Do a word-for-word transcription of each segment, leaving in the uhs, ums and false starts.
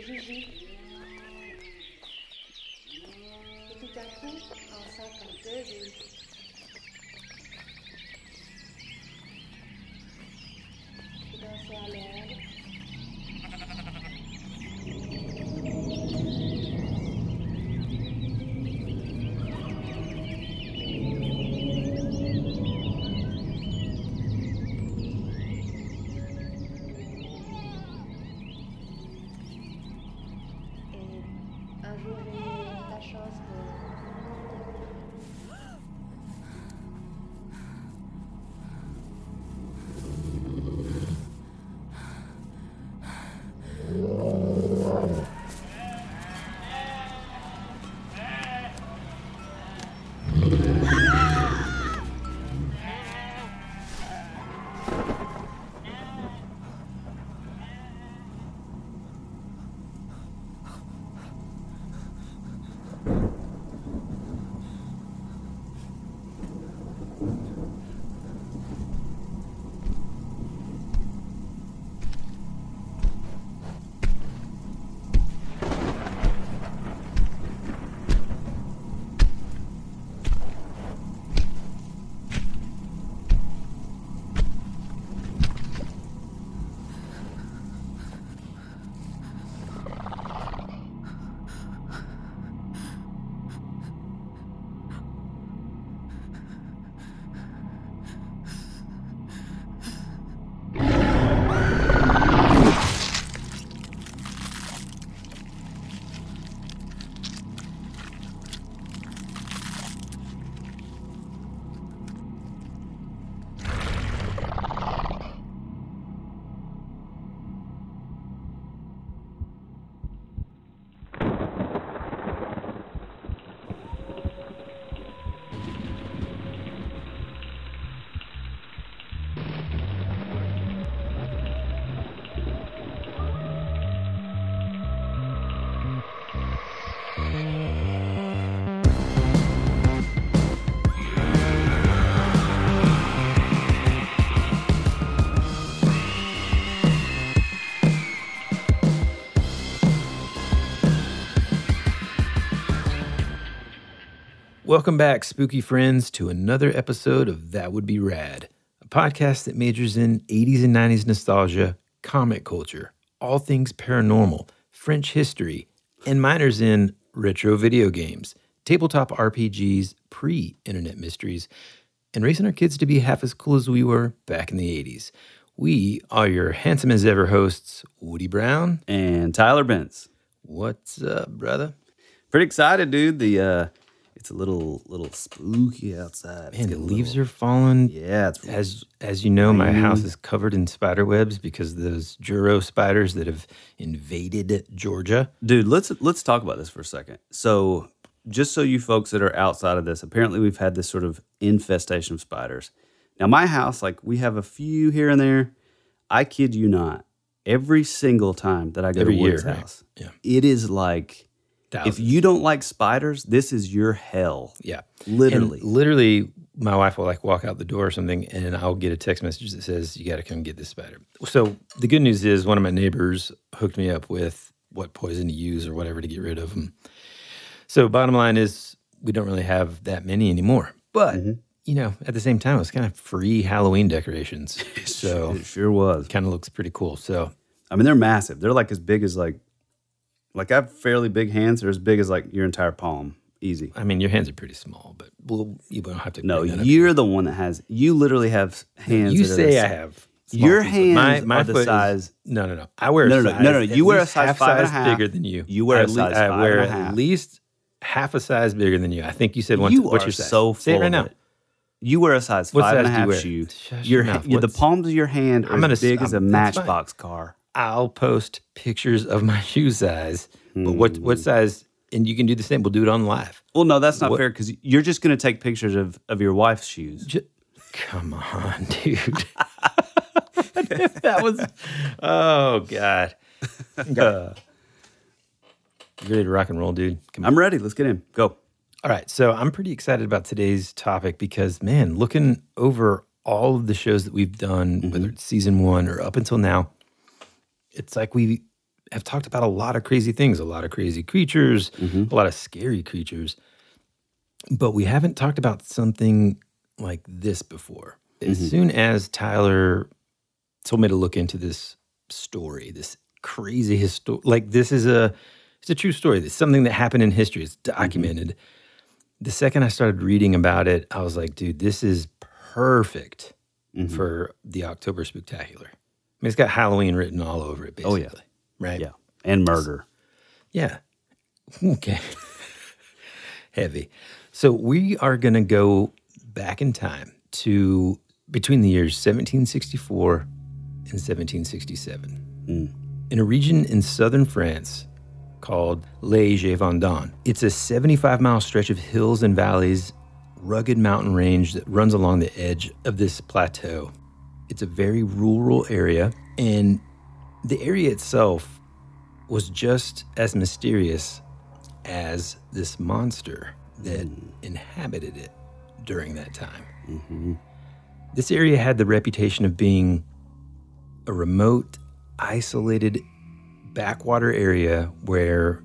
Gigi. Et tout à coup, en cinquante-deux, j'ai... j'ai dansé à l'herbe. Un jour, j'ai eu la chance de... Welcome back, spooky friends, to another episode of That Would Be Rad, a podcast that majors in eighties and nineties nostalgia, comic culture, all things paranormal, French history, and minors in retro video games, tabletop R P Gs, pre-internet mysteries, and raising our kids to be half as cool as we were back in the eighties. We are your handsome as ever hosts, Woody Brown and Tyler Bentz. What's up, brother? Pretty excited, dude. The uh, it's a little little spooky outside. Man, the leaves little, are falling. Yeah, it's as as you know, my house is covered in spider webs because of those Juro spiders that have invaded Georgia. Dude, let's let's talk about this for a second. So, just so you folks that are outside of this, apparently we've had this sort of infestation of spiders. Now, my house, like we have a few here and there. I kid you not. Every single time that I go Every to Wood's year, house, right? Yeah. It is like, Thousands. If you don't like spiders, this is your hell. Yeah. Literally. And literally, my wife will like walk out the door or something, and I'll get a text message that says, you got to come get this spider. So the good news is one of my neighbors hooked me up with what poison to use or whatever to get rid of them. So bottom line is we don't really have that many anymore. But, mm-hmm. you know, at the same time, it was kind of free Halloween decorations. So it sure was. Kind of looks pretty cool. So, I mean, they're massive. They're like as big as like, like I have fairly big hands. They're as big as like your entire palm. Easy. I mean, your hands are pretty small, but we'll, you don't have to. No, you're the one that has, you literally have hands. You that say are I have. Your feet, hands my, my are the size. Is, no, no, no. I wear no, a no, size. No, no, no. You wear a size half five and a size half. bigger than you. You wear I a size le- I five wear and a half. at least half a size bigger than you. I think you said once. You what's are your size? so full Say it right of now. It. You wear a size what five size and a do half you wear? shoe. Shush Your, your mouth. the palms of your hand are I'm gonna, as big I'm, as a Matchbox car. I'll post pictures of my shoe size. Hmm. But what what size? And you can do the same. We'll do it on live. Well, no, that's not what? fair because you're just going to take pictures of, of your wife's shoes. Just, come on, dude. That was, oh, God. Okay. You ready to rock and roll, dude? Come I'm on. ready. Let's get in. Go. All right. So I'm pretty excited about today's topic because, man, looking over all of the shows that we've done, mm-hmm. whether it's season one or up until now, it's like we have talked about a lot of crazy things, a lot of crazy creatures, Mhm. a lot of scary creatures. But we haven't talked about something like this before. As Mhm. soon as Tyler told me to look into this story, this crazy history, like this is a, it's a true story. It's something that happened in history. It's documented. The second I started reading about it, I was like, dude, this is perfect Mhm. for the October Spooktacular. I mean, it's got Halloween written all over it, Oh, basically. yeah. Right? Yeah. And murder. Yeah. Okay. Heavy. So we are going to go back in time to between the years seventeen sixty-four and seventeen sixty-seven. Mm. In a region in southern France called Les Gévaudan. It's a seventy-five mile stretch of hills and valleys, rugged mountain range that runs along the edge of this plateau. It's a very rural area, and the area itself was just as mysterious as this monster that Mm. inhabited it during that time. Mm-hmm. This area had the reputation of being a remote, isolated backwater area where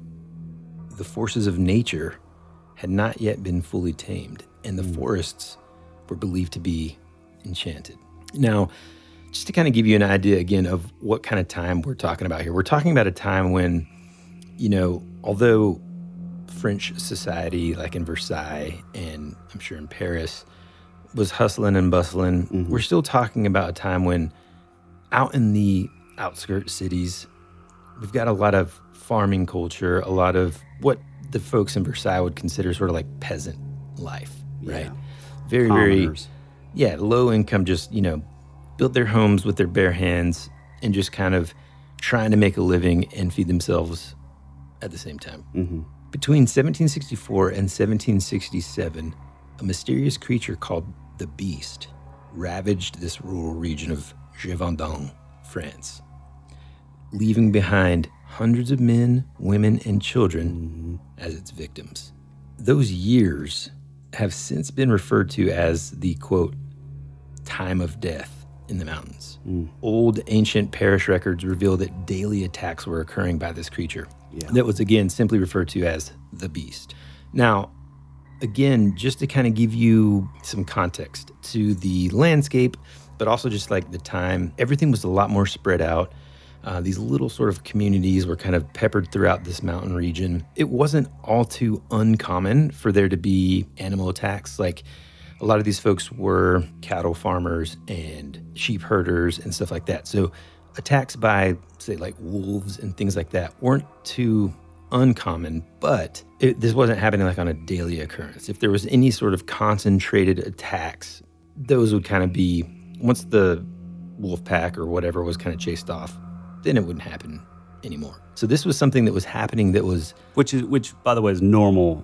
the forces of nature had not yet been fully tamed, and the forests were believed to be enchanted. Now, just to kind of give you an idea again of what kind of time we're talking about here, we're talking about a time when, you know, although French society, like in Versailles and I'm sure in Paris, was hustling and bustling, Mhm. we're still talking about a time when out in the outskirts cities, we've got a lot of farming culture, a lot of what the folks in Versailles would consider sort of like peasant life, right? Yeah. Very, very, Commoners. yeah, low income, just, you know, built their homes with their bare hands and just kind of trying to make a living and feed themselves at the same time. Mhm. Between seventeen sixty-four and seventeen sixty-seven, a mysterious creature called the Beast ravaged this rural region of Gévaudan, France, leaving behind hundreds of men, women, and children as its victims. Those years have since been referred to as the, quote, time of death in the mountains. Mm. Old ancient parish records reveal that daily attacks were occurring by this creature. Yeah. That was, again, simply referred to as the Beast. Now, again, just to kind of give you some context to the landscape, but also just like the time, everything was a lot more spread out. Uh, these little sort of communities were kind of peppered throughout this mountain region. It wasn't all too uncommon for there to be animal attacks. Like a lot of these folks were cattle farmers and sheep herders and stuff like that. So attacks by, say, like wolves and things like that weren't too uncommon, but it, this wasn't happening like on a daily occurrence. If there was any sort of concentrated attacks, those would kind of be, once the wolf pack or whatever was kind of chased off, then it wouldn't happen anymore. So this was something that was happening that was Which is, which by the way, is normal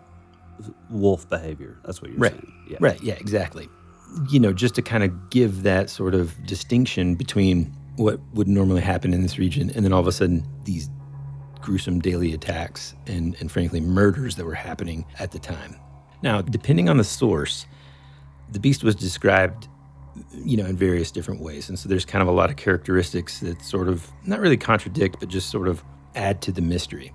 wolf behavior. That's what you're right. saying. Yeah. Right. Yeah, exactly. You know, just to kind of give that sort of distinction between what would normally happen in this region and then all of a sudden these gruesome daily attacks and, and frankly murders that were happening at the time. Now, depending on the source, the beast was described, you know, in various different ways. And so there's kind of a lot of characteristics that sort of not really contradict, but just sort of add to the mystery.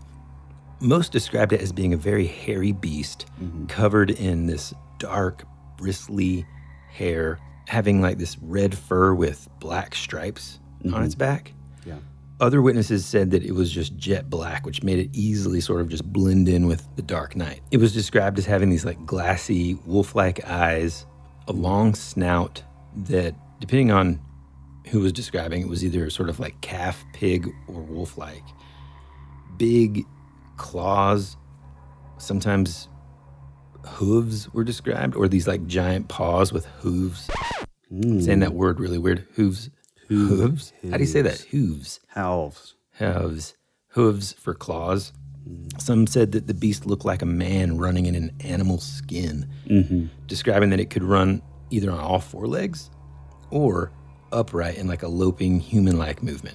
Most described it as being a very hairy beast Mhm. covered in this dark, bristly hair, having like this red fur with black stripes on Mhm. its back. Yeah. Other witnesses said that it was just jet black, which made it easily sort of just blend in with the dark night. It was described as having these like glassy, wolf-like eyes, a long snout that, depending on who was describing, it was either sort of like calf, pig, or wolf-like. Big claws, sometimes hooves were described, or these like giant paws with hooves. I'm saying that word really weird. Hooves. Hooves? How do you say that? Hooves. Hooves. Hooves. Hooves for claws. Some said that the beast looked like a man running in an animal skin, Mm-hmm. describing that it could run either on all four legs or upright in like a loping human-like movement.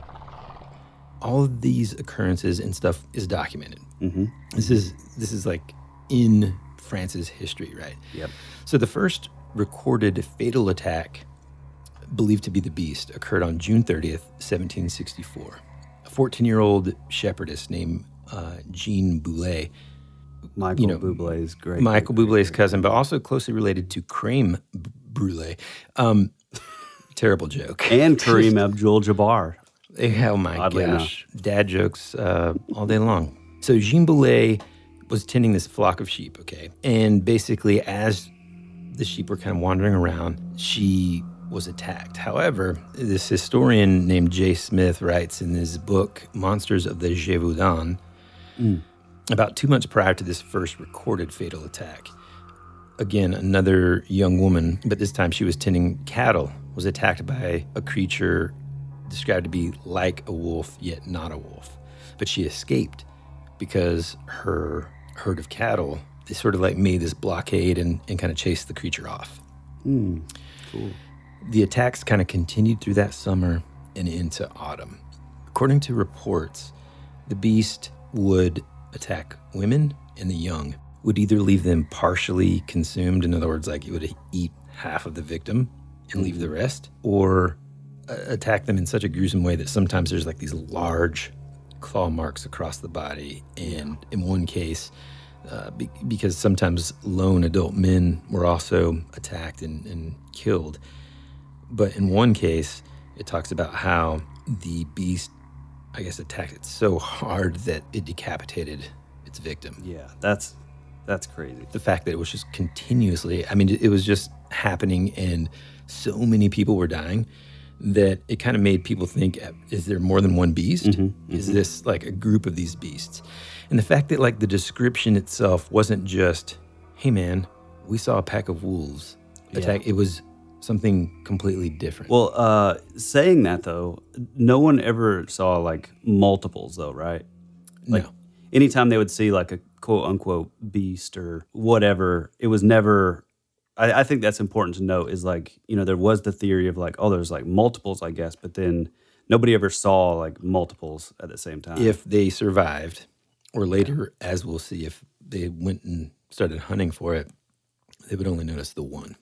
All of these occurrences and stuff is documented. Mm-hmm. This is this is like in France's history, right? Yep. So the first recorded fatal attack, believed to be the beast, occurred on June thirtieth, seventeen sixty-four. A fourteen-year-old shepherdess named uh, Jean Boulet. Michael You know, Bublé's great. Michael great, Bublé's great, cousin, but also closely related to Crème Brûlée. Um, terrible joke. And Kareem Abdul-Jabbar. Oh my Oddly gosh. Dad jokes uh, all day long. So Jean Boulet was tending this flock of sheep, okay? And basically, as the sheep were kind of wandering around, she was attacked. However, this historian named Jay Smith writes in his book, Monsters of the Gévaudan, mm. about two months prior to this first recorded fatal attack. Again, another young woman, but this time she was tending cattle, was attacked by a creature described to be like a wolf, yet not a wolf. But she escaped because her herd of cattle, they sort of like made this blockade and, and kind of chased the creature off. Mm, cool. The attacks kind of continued through that summer and into autumn. According to reports, the beast would attack women and the young, would either leave them partially consumed, in other words, like it would eat half of the victim and leave the rest, or uh, attack them in such a gruesome way that sometimes there's like these large claw marks across the body. And in one case, uh, be- because sometimes lone adult men were also attacked and, and killed. But in one case, it talks about how the beast, I guess, attacked it so hard that it decapitated its victim. Yeah, that's that's crazy. The fact that it was just continuously, I mean, it was just happening and so many people were dying that it kind of made people think, is there more than one beast? Mm-hmm, mm-hmm. Is this like a group of these beasts? And the fact that like the description itself wasn't just, hey man, we saw a pack of wolves attack. Yeah. It was something completely different. Well, uh, saying that though, no one ever saw like multiples though, right? Like, no. Anytime they would see like a quote unquote beast or whatever, it was never, I, I think that's important to note is like, you know, there was the theory of like, oh, there's like multiples, I guess, but then nobody ever saw like multiples at the same time. If they survived, or later, as we'll see, if they went and started hunting for it, they would only notice the one.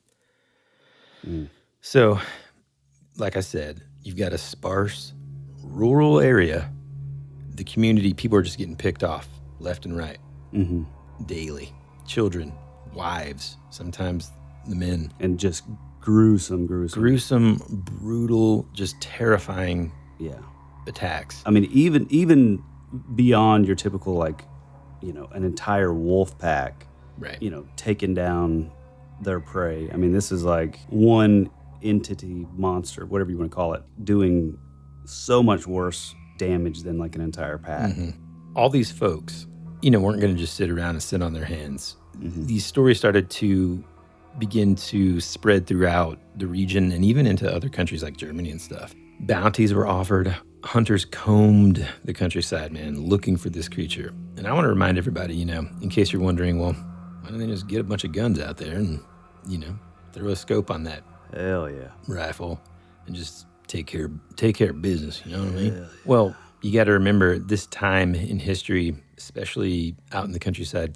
Mm. So, like I said, you've got a sparse, rural area. The community, people are just getting picked off left and right mm-hmm. daily. Children, wives, sometimes the men. And just gruesome, gruesome. Gruesome, brutal, just terrifying yeah. attacks. I mean, even even beyond your typical, like, you know, an entire wolf pack, right? You know, taking down their prey. I mean, this is like one entity, monster, whatever you want to call it, doing so much worse damage than like an entire pack. Mm-hmm. All these folks, you know, weren't going to just sit around and sit on their hands. Mm-hmm. These stories started to begin to spread throughout the region and even into other countries like Germany and stuff. Bounties were offered. Hunters combed the countryside, man, looking for this creature. And I want to remind everybody, you know, in case you're wondering, well, why don't they just get a bunch of guns out there and, you know, throw a scope on that Hell yeah. rifle and just take care take care of business, you know what I mean? Hell yeah. Well, you got to remember this time in history, especially out in the countryside,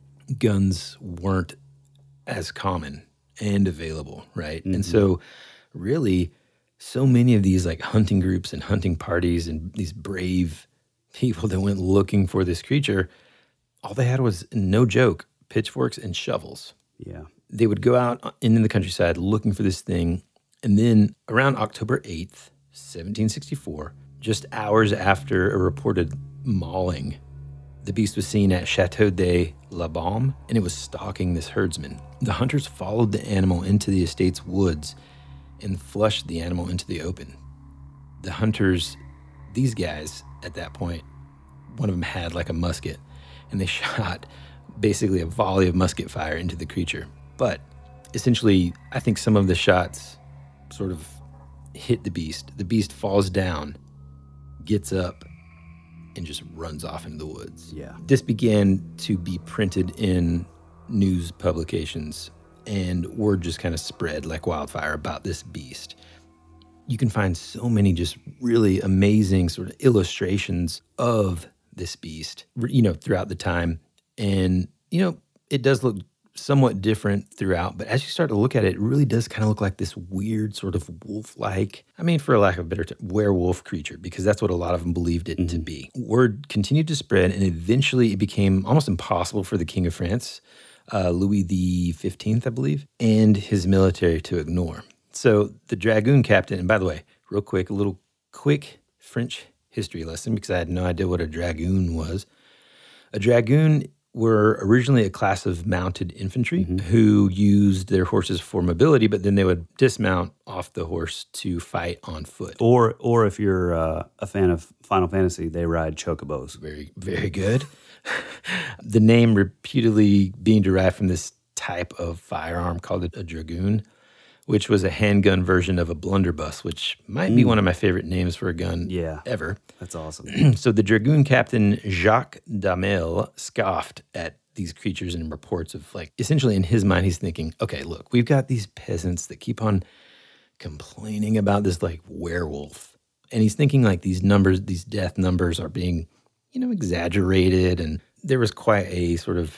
guns weren't as common and available, right? Mm-hmm. And so really so many of these like hunting groups and hunting parties and these brave people that went looking for this creature, all they had was, no joke, pitchforks and shovels. Yeah. They would go out into the countryside looking for this thing. And then around October eighth, seventeen sixty-four, just hours after a reported mauling, the beast was seen at Chateau de la Baume, and it was stalking this herdsman. The hunters followed the animal into the estate's woods and flushed the animal into the open. The hunters, these guys at that point, one of them had like a musket, and they shot basically a volley of musket fire into the creature. But essentially, I think some of the shots sort of hit the beast. The beast falls down, gets up, and just runs off into the woods. Yeah. This began to be printed in news publications, and word just kind of spread like wildfire about this beast. You can find so many just really amazing sort of illustrations of this beast, you know, throughout the time. And, you know, it does look somewhat different throughout, but as you start to look at it, it really does kind of look like this weird sort of wolf-like, I mean, for a lack of a better term, werewolf creature, because that's what a lot of them believed it mm-hmm. to be. Word continued to spread, and eventually it became almost impossible for the King of France, uh, Louis the fifteenth, I believe, and his military to ignore. So the dragoon captain, and by the way, real quick, a little quick French history lesson, because I had no idea what a dragoon was. A dragoon were originally a class of mounted infantry mm-hmm. who used their horses for mobility, but then they would dismount off the horse to fight on foot. Or or if you're uh, a fan of Final Fantasy, they ride chocobos. Very, very good. The name reputedly being derived from this type of firearm called a, a dragoon, which was a handgun version of a blunderbuss, which might mm. be one of my favorite names for a gun yeah, ever. That's awesome. So the dragoon captain, Jacques Damel, scoffed at these creatures and reports of, like, essentially in his mind, he's thinking, okay, look, we've got these peasants that keep on complaining about this, like, werewolf. And he's thinking, like, these numbers, these death numbers are being, you know, exaggerated. And there was quite a sort of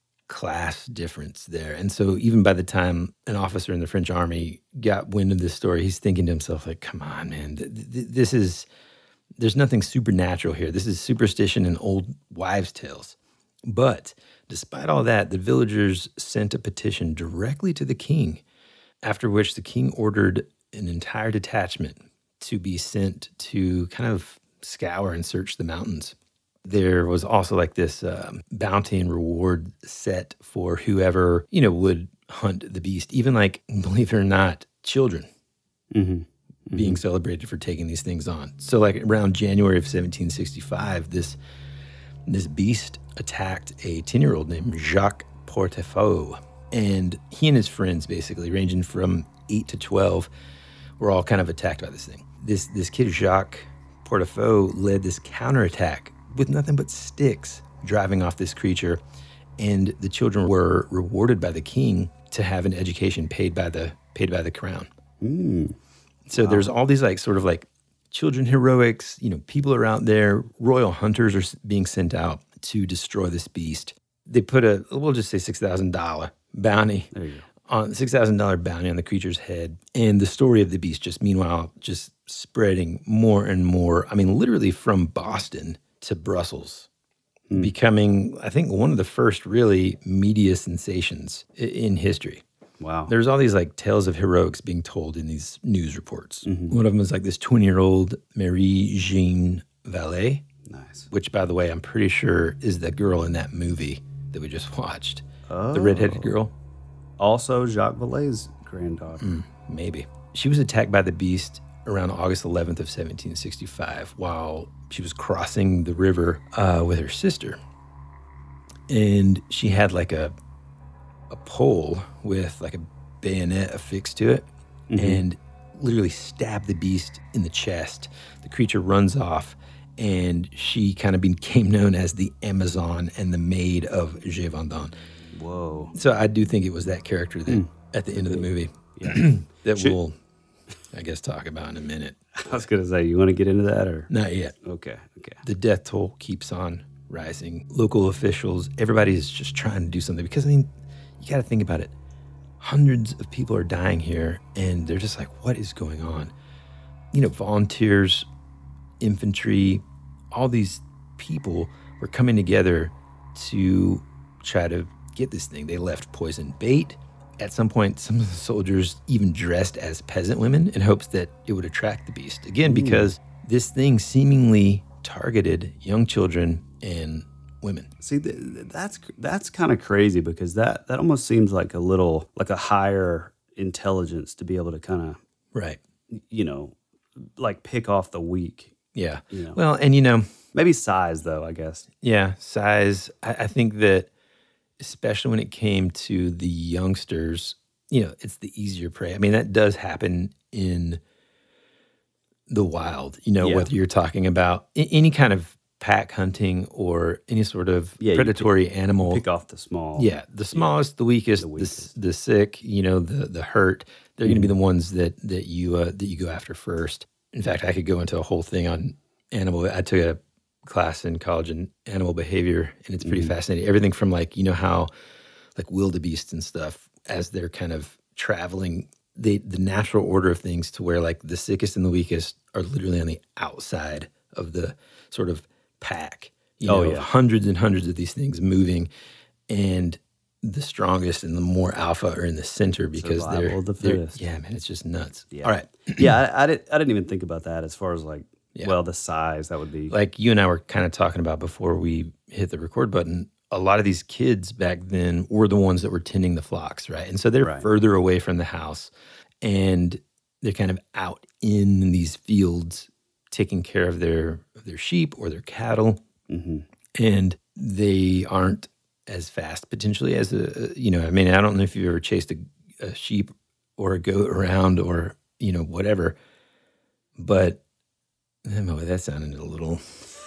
class difference there. And so even by the time an officer in the French army got wind of this story, he's thinking to himself, like, come on, man, th- th- this is, there's nothing supernatural here. This is superstition and old wives' tales. But despite all that, the villagers sent a petition directly to the king, after which the king ordered an entire detachment to be sent to kind of scour and search the mountains. There was also like this um, bounty and reward set for whoever, you know, would hunt the beast, even like, believe it or not, children mm-hmm. Mm-hmm. being celebrated for taking these things on. So like around January of seventeen sixty-five, this this beast attacked a ten-year-old named Jacques Portefaut. And he and his friends, basically, ranging from eight to twelve, were all kind of attacked by this thing. This, this kid, Jacques Portefaut, led this counterattack with nothing but sticks, driving off this creature. And the children were rewarded by the king to have an education paid by the paid by the crown. Mm. So wow. There's all these like sort of like children heroics, you know, people are out there, royal hunters are being sent out to destroy this beast. They put a, we'll just say six thousand dollars bounty, there you go. on six thousand dollars bounty on the creature's head. And the story of the beast just meanwhile just spreading more and more. I mean, literally from Boston to Brussels, hmm. becoming, I think, one of the first really media sensations in history. Wow. There's all these like tales of heroics being told in these news reports. Mm-hmm. One of them is like this twenty-year-old Marie-Jeanne Vallée. Nice. Which, by the way, I'm pretty sure is the girl in that movie that we just watched. Oh. The redheaded girl. Also Jacques Vallée's granddaughter. Mm, maybe. She was attacked by the beast around August eleventh of seventeen sixty-five while she was crossing the river uh, with her sister. And she had like a a pole with like a bayonet affixed to it mm-hmm. and literally stabbed the beast in the chest. The creature runs off, and she kind of became known as the Amazon and the maid of Gévaudan. Whoa. So I do think it was that character that mm. at the end of the movie yeah. that Should, we'll, I guess, talk about in a minute. I was going to say, you want to get into that or? Not yet. Okay, okay. The death toll keeps on rising. Local officials, everybody's just trying to do something because, I mean, you got to think about it. Hundreds of people are dying here, and they're just like, what is going on? You know, volunteers, infantry, all these people were coming together to try to get this thing. They left poison bait. At some point, some of the soldiers even dressed as peasant women in hopes that it would attract the beast. Again, because Ooh. This thing seemingly targeted young children and women. See, th- that's that's kind of crazy because that, that almost seems like a little, like a higher intelligence to be able to kind of, right, you know, like pick off the weak. Yeah. You know. Well, and you know. Maybe size, though, I guess. Yeah, size. I, I think that especially when it came to the youngsters, you know, it's the easier prey. I mean, that does happen in the wild, you know, yeah. whether you're talking about any kind of pack hunting or any sort of yeah, predatory pick, animal. Pick off the small. Yeah, the smallest, yeah, the, weakest, the weakest, the, the sick, you know, the the hurt. They're mm. going to be the ones that that you uh, that you go after first. In fact, I could go into a whole thing on animal. I took a class in college in animal behavior, and it's pretty mm. fascinating. Everything from like, you know how like wildebeest and stuff as they're kind of traveling the the natural order of things to where like the sickest and the weakest are literally on the outside of the sort of pack. You know, Oh, yeah. hundreds and hundreds of these things moving, and the strongest and the more alpha are in the center because Survival they're, of the they're fittest. yeah, man, it's just nuts. Yeah. All right, Yeah, I, I didn't. I didn't even think about that as far as like, Yeah. well, the size that would be. like you and I were kind of talking about before we hit the record button. A lot of these kids back then were the ones that were tending the flocks, right? And so they're Right. further away from the house, and they're kind of out in these fields taking care of their of their sheep or their cattle, hmm and they aren't as fast potentially as a you know. I mean, I don't know if you've ever chased a, a sheep or a goat around or you know whatever, but oh, that sounded a little.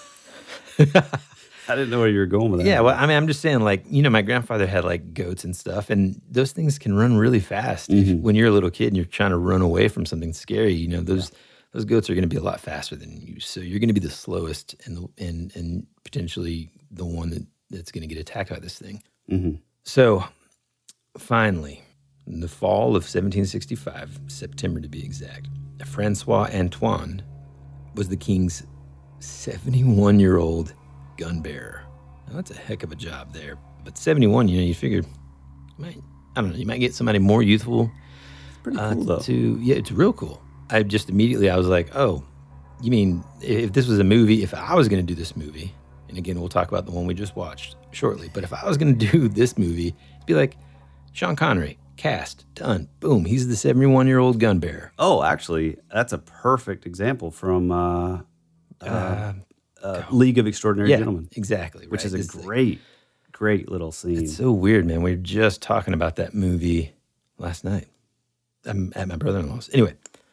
I didn't know where you were going with that. Yeah, well, I mean, I'm just saying, like, you know, my grandfather had like goats and stuff, and those things can run really fast. If, Mhm. when you're a little kid and you're trying to run away from something scary, you know, those those goats are going to be a lot faster than you. So you're going to be the slowest and the, and and potentially the one that, that's going to get attacked by this thing. hmm So finally, in the fall of seventeen sixty-five, September to be exact, Francois Antoine was the king's seventy-one-year-old gun bearer. Now, that's a heck of a job there. But seventy-one, you know, you figured, you might, I don't know, you might get somebody more youthful. It's pretty uh, cool though. To yeah, it's real cool. I just immediately I was like, oh, you mean if this was a movie? If I was going to do this movie, and again, we'll talk about the one we just watched shortly. But if I was going to do this movie, it'd be like Sean Connery, cast, done, boom. He's the seventy-one-year-old gun bearer. Oh, actually, that's a perfect example from uh, uh, Uh, uh, League of Extraordinary yeah, Gentlemen, exactly. which right. is a This- great, great little scene. It's so weird, man. We were just talking about that movie last night. I'm at my brother-in-law's. Anyway,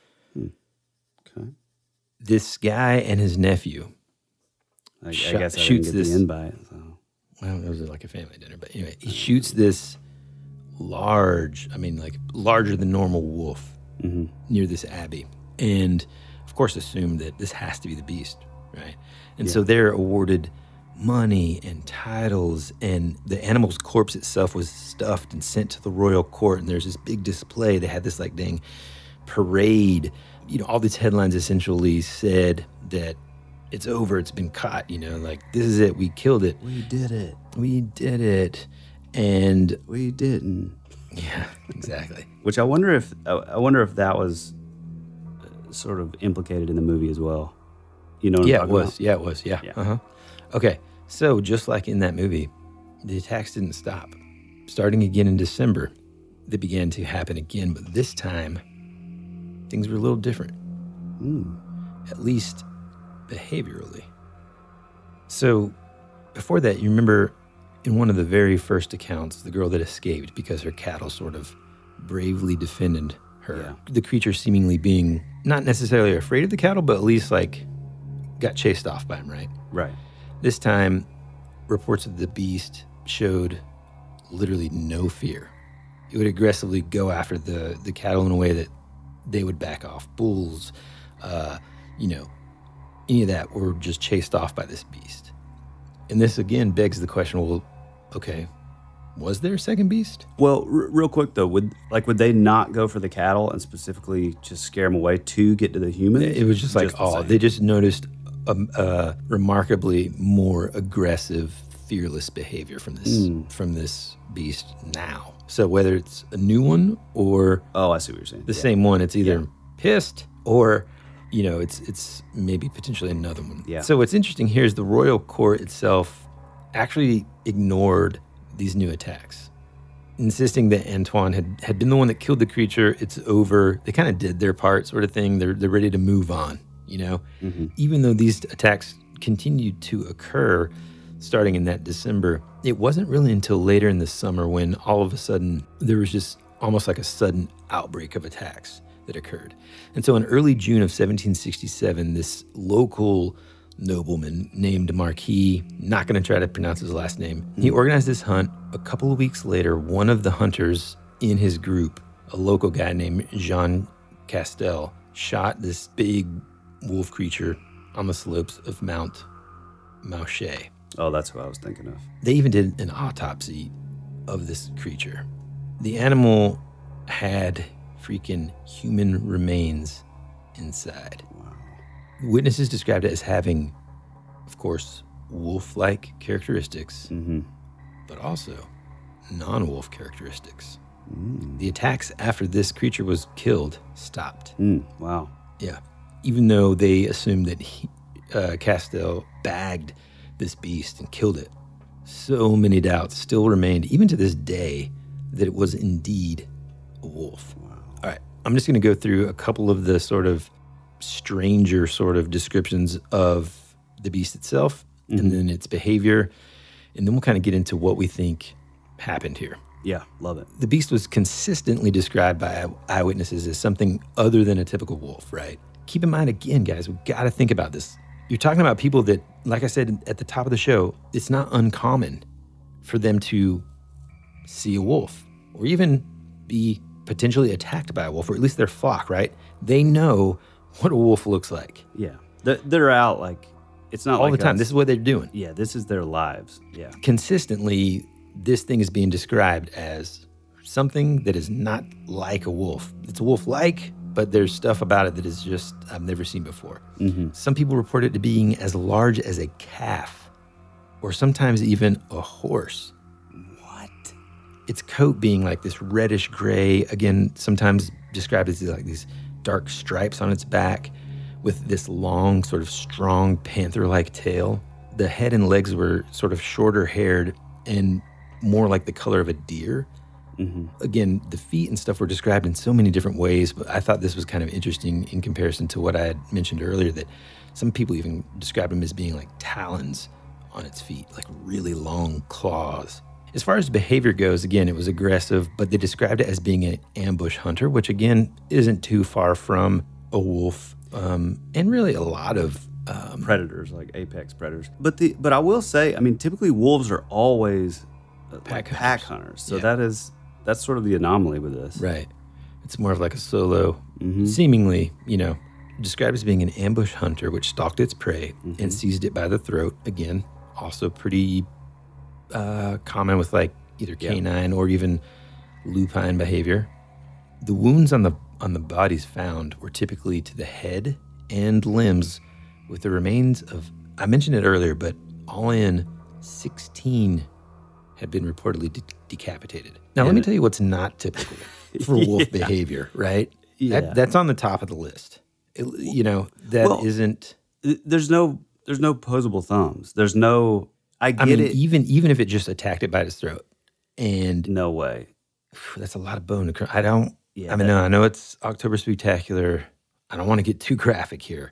Okay. this guy and his nephew. I, I Shot- guess I shoots didn't get this- the invite. So. Well, it was like a family dinner, but anyway, he shoots this large, I mean, like larger than normal wolf hmm near this abbey, and of course, assumed that this has to be the beast, right? And Yeah. so they're awarded money and titles, and the animal's corpse itself was stuffed and sent to the royal court. And there's this big display. They had this like dang parade. You know, all these headlines essentially said that it's over, it's been caught. You know, like this is it, we killed it, We did it. we did it, and We didn't. yeah, exactly. Which I wonder if I I wonder if that was uh, sort of implicated in the movie as well. You know what I'm Yeah, it talking was. about? Yeah, it was. Yeah. Yeah. Uh-huh. Okay. So just like in that movie, the attacks didn't stop. Starting again in December, they began to happen again, but this time things were a little different, Mm. at least behaviorally. So before that, you remember in one of the very first accounts, the girl that escaped because her cattle sort of bravely defended her. Yeah. The creature seemingly being not necessarily afraid of the cattle, but at least like got chased off by him, right? Right. This time, reports of the beast showed literally no fear. It would aggressively go after the, the cattle in a way that they would back off. Bulls, uh, you know, any of that were just chased off by this beast. And this again begs the question, well, okay, was there a second beast? Well, r- real quick though, would like would they not go for the cattle and specifically just scare them away to get to the humans? It was just like, the oh, same? they just noticed a, a remarkably more aggressive, fearless behavior from this Mm. from this beast now. So whether it's a new one or Oh, I see what you're saying. the Yeah. same one, it's either Yeah. pissed or, you know, it's it's maybe potentially another one. Yeah. So what's interesting here is the royal court itself actually ignored these new attacks, insisting that Antoine had, had been the one that killed the creature. It's over. They kind of did their part, sort of thing. They're they're ready to move on, you know? Mhm. Even though these attacks continued to occur starting in that December, it wasn't really until later in the summer when all of a sudden there was just almost like a sudden outbreak of attacks that occurred. And so in early June of seventeen sixty-seven, this local nobleman named Marquis, not going to try to pronounce his last name, he organized this hunt. A couple of weeks later, one of the hunters in his group, a local guy named Jean Castel, shot this big wolf creature on the slopes of Mount Mauche. Oh, that's what I was thinking of. They even did an autopsy of this creature. The animal had freaking human remains inside. Wow. Witnesses described it as having, of course, wolf-like characteristics, Mm-hmm. but also non-wolf characteristics. Mm. The attacks after this creature was killed stopped. Mm. Wow. Yeah. Even though they assumed that he, uh, Castell bagged this beast and killed it, so many doubts still remained, even to this day, that it was indeed a wolf. Wow. All right. I'm just going to go through a couple of the sort of stranger sort of descriptions of the beast itself, Mm-hmm. and then its behavior, and then we'll kind of get into what we think happened here. Yeah, love it. The beast was consistently described by eyewitnesses as something other than a typical wolf, right? Keep in mind, again, guys, we've got to think about this. You're talking about people that, like I said at the top of the show, it's not uncommon for them to see a wolf or even be potentially attacked by a wolf, or at least their flock, right? They know what a wolf looks like. Yeah. They're, they're out like, it's not all like the time. us. This is what they're doing. Yeah, this is their lives. Yeah. Consistently, this thing is being described as something that is not like a wolf. It's a wolf-like, but there's stuff about it that is just I've never seen before. Mm-hmm. Some people report it to being as large as a calf, or sometimes even a horse. What? Its coat being like this reddish gray, again, sometimes described as like these dark stripes on its back with this long, sort of strong panther-like tail. The head and legs were sort of shorter haired and more like the color of a deer. Mm-hmm. Again, the feet and stuff were described in so many different ways, but I thought this was kind of interesting in comparison to what I had mentioned earlier, that some people even described them as being like talons on its feet, like really long claws. As far as behavior goes, again, it was aggressive, but they described it as being an ambush hunter, which again, isn't too far from a wolf, um, and really a lot of um, predators, like apex predators. But the but I will say, I mean, typically wolves are always uh, Pack like hunters. pack hunters. So Yeah. that is that's sort of the anomaly with this. Right. It's more of like a solo, Mhm. seemingly, you know, described as being an ambush hunter, which stalked its prey Mhm. and seized it by the throat. Again, also pretty uh, common with like either Yeah. canine or even lupine behavior. The wounds on the on the bodies found were typically to the head and limbs, with the remains of, I mentioned it earlier, but all in sixteen had been reportedly de- decapitated. Now, let me Yeah. tell you what's not typical for wolf Yeah. behavior, right? Yeah. That, that's on the top of the list. It- you know, that Well, isn't, There's no there's no opposable thumbs. There's no I get I mean, it. even even if it just attacked it by its throat, and No way. phew, that's a lot of bone to cr- I don't, Yeah. I mean, that- no, I know it's October Spectacular. I don't want to get too graphic here.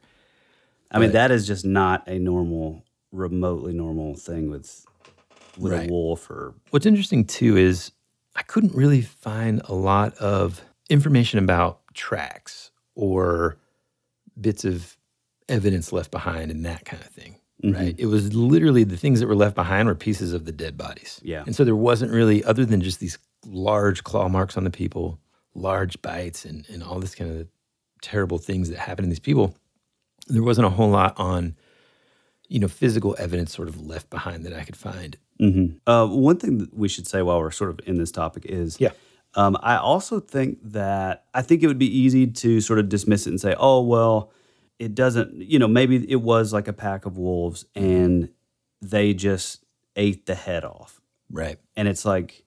I mean, but- that is just not a normal, remotely normal thing with with Right. a wolf or What's interesting too is I couldn't really find a lot of information about tracks or bits of evidence left behind and that kind of thing, Mhm. right? It was literally the things that were left behind were pieces of the dead bodies. Yeah. And so there wasn't really, other than just these large claw marks on the people, large bites, and, and all this kind of terrible things that happen to these people, there wasn't a whole lot on, you know, physical evidence sort of left behind that I could find. Mm-hmm. Uh, one thing that we should say while we're sort of in this topic is, Yeah. um, I also think that I think it would be easy to sort of dismiss it and say, oh, well, it doesn't, you know, maybe it was like a pack of wolves and they just ate the head off. Right. And it's like,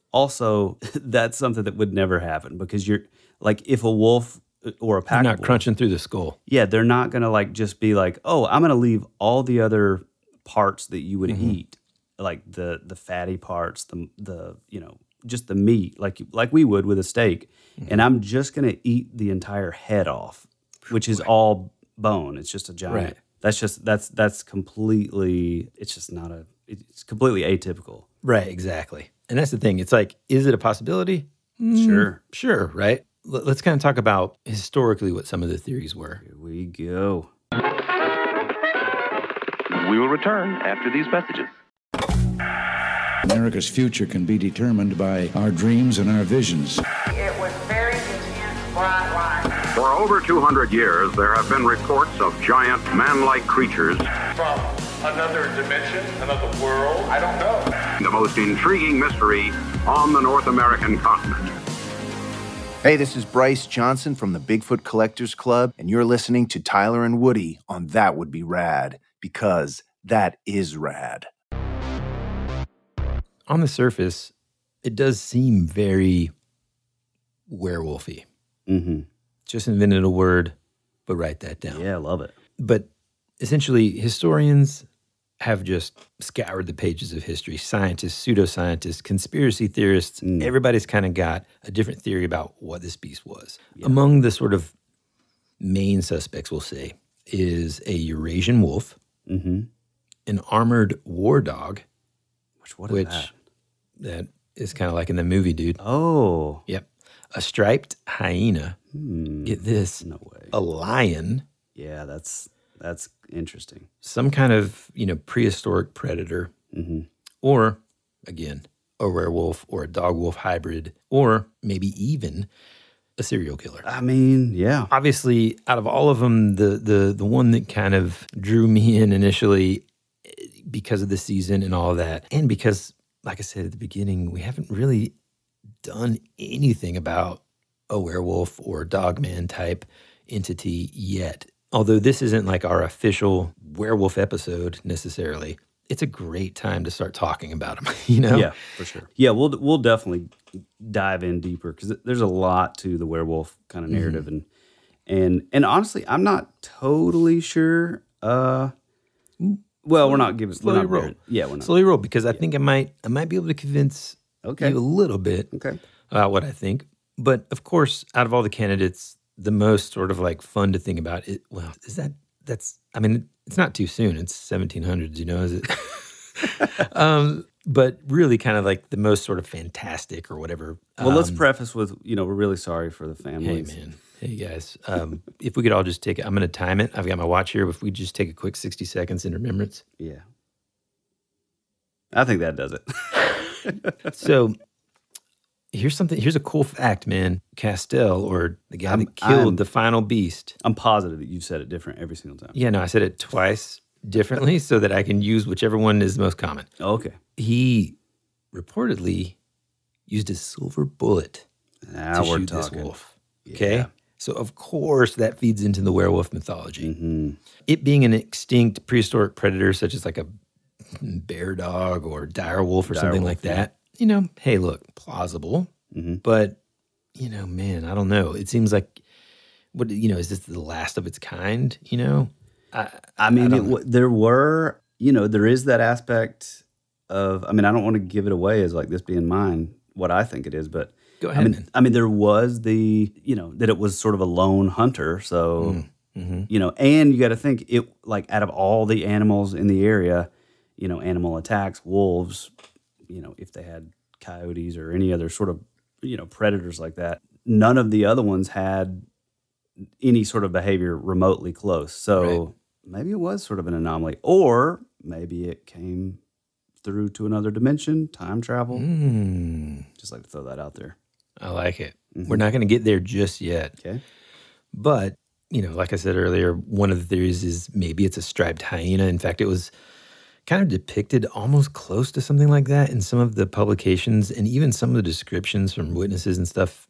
also, that's something that would never happen because you're like, if a wolf or a pack You're of not wolves, crunching through the skull. yeah, they're not going to like just be like, oh, I'm going to leave all the other parts that you would Mm-hmm. eat, like the the fatty parts, the the you know just the meat, like like we would with a steak, Mm-hmm. and I'm just going to eat the entire head off, which is all bone. It's just a giant. Right. That's just that's that's completely. It's just not a. It's completely atypical. Right, exactly. And that's the thing. It's like, is it a possibility? Mm, Sure. Sure, right? L- let's kind of talk about historically what some of the theories were. Here we go. We will return after these messages. America's future can be determined by our dreams and our visions. It was very intense, bright light. For over two hundred years, there have been reports of giant man-like creatures. From another dimension, another world, I don't know. The most intriguing mystery on the North American continent. Hey, this is Bryce Johnson from the Bigfoot Collectors Club, and you're listening to Tyler and Woody on That Would Be Rad, because that is rad. On the surface, it does seem very werewolfy. Mm-hmm. Just invented a word, but write that down. Yeah, I love it. But essentially, historians have just scoured the pages of history. Scientists, pseudoscientists, conspiracy theorists, Mm. everybody's kind of got a different theory about what this beast was. Yeah. Among the sort of main suspects, we'll say, is a Eurasian wolf, Mm-hmm. an armored war dog, Which, what is which that? that is kind of like in the movie, dude. Oh. Yep. A striped hyena. Hmm. Get this. No way. A lion. Yeah, that's that's interesting. Some kind of, you know, prehistoric predator. Mm-hmm. Or, again, a werewolf or a dog wolf hybrid, or maybe even a serial killer. I mean, yeah. Obviously, out of all of them, the the the one that kind of drew me in initially because of the season and all of that, and because, like I said at the beginning, we haven't really done anything about a werewolf or dogman type entity yet. Although this isn't like our official werewolf episode necessarily, it's a great time to start talking about them, you know? Yeah, for sure. Yeah, we'll we'll definitely dive in deeper because there's a lot to the werewolf kind of narrative, Mm-hmm. and and and honestly, I'm not totally sure. Uh, well, we're not giving Slowly we're not roll. very- Yeah, we're not. Slowly roll, because I think I might I might be able to convince Okay. you a little bit Okay. about what I think. But of course, out of all the candidates, the most sort of like fun to think about it. Well, is that that's? I mean, it's not too soon. It's seventeen hundreds, you know, is it? um, but really, kind of like the most sort of fantastic or whatever. Well, let's Um, preface with you know we're really sorry for the Hey families. man, hey guys. Um, if we could all just take it, I'm going to time it. I've got my watch here. If we just take a quick sixty seconds in remembrance. Yeah. I think that does it. So here's something. Here's a cool fact, man. Castell, or the guy I'm- that killed I'm- the final beast. I'm positive that you've said it different every single time. Yeah, no, I said it twice differently so that I can use whichever one is most common. Okay. He reportedly used a silver bullet Now to we're shoot talking. this wolf. Okay. Yeah. So, of course, that feeds into the werewolf mythology. Mm-hmm. It being an extinct prehistoric predator, such as like a bear dog or dire wolf or Dire something wolf, like yeah. that, you know, hey, look, plausible. Mm-hmm. But, you know, man, I don't know. It seems like, what, you know, is this the last of its kind, you know? I, I mean, don't it, w- there were, you know, there is that aspect of, I mean, I don't want to give it away as like this being mine, what I think it is, but Go I ahead, mean, man. I mean, there was the, you know, that it was sort of a lone hunter. So, Mm-hmm. you know, and you got to think it, like out of all the animals in the area, you know, animal attacks, wolves, you know, if they had coyotes or any other sort of, you know, predators like that, none of the other ones had any sort of behavior remotely close. So Right. maybe it was sort of an anomaly, or maybe it came through to another dimension, time travel. Mm, Just like to throw that out there. I like it. Mhm. We're not going to get there just yet. Okay. But, you know, like I said earlier, one of the theories is maybe it's a striped hyena. In fact, it was kind of depicted almost close to something like that in some of the publications, and even some of the descriptions from witnesses and stuff.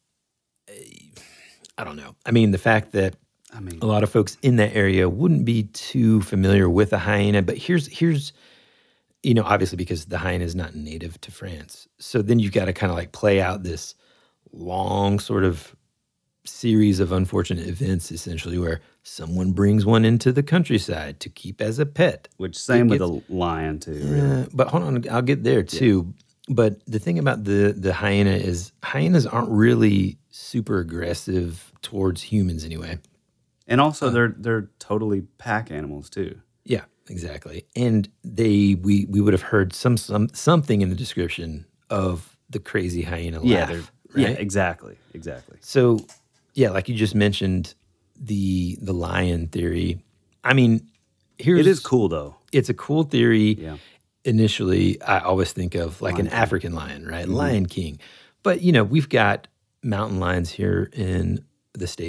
I don't know. I mean, the fact that I mean, a lot of folks in that area wouldn't be too familiar with a hyena, but here's here's you know, obviously because the hyena is not native to France. So then you've got to kind of like play out this long sort of series of unfortunate events, essentially, where someone brings one into the countryside to keep as a pet. which same with gets- the lion too. Really. Uh, but hold on, I'll get there too. But the thing about the the hyena is hyenas aren't really super aggressive towards humans anyway. And also, Uh, they're they're totally pack animals too. Yeah, exactly. And they we we would have heard some some something in the description of the crazy hyena Yeah, laugh, they're right? yeah, exactly, exactly. So, yeah, like you just mentioned, the the lion theory. I mean, here's It is cool though. It's a cool theory. Yeah. Initially, I always think of like Lion an King. African lion, right? Mhm. Lion King. But you know, we've got mountain lions here in the States.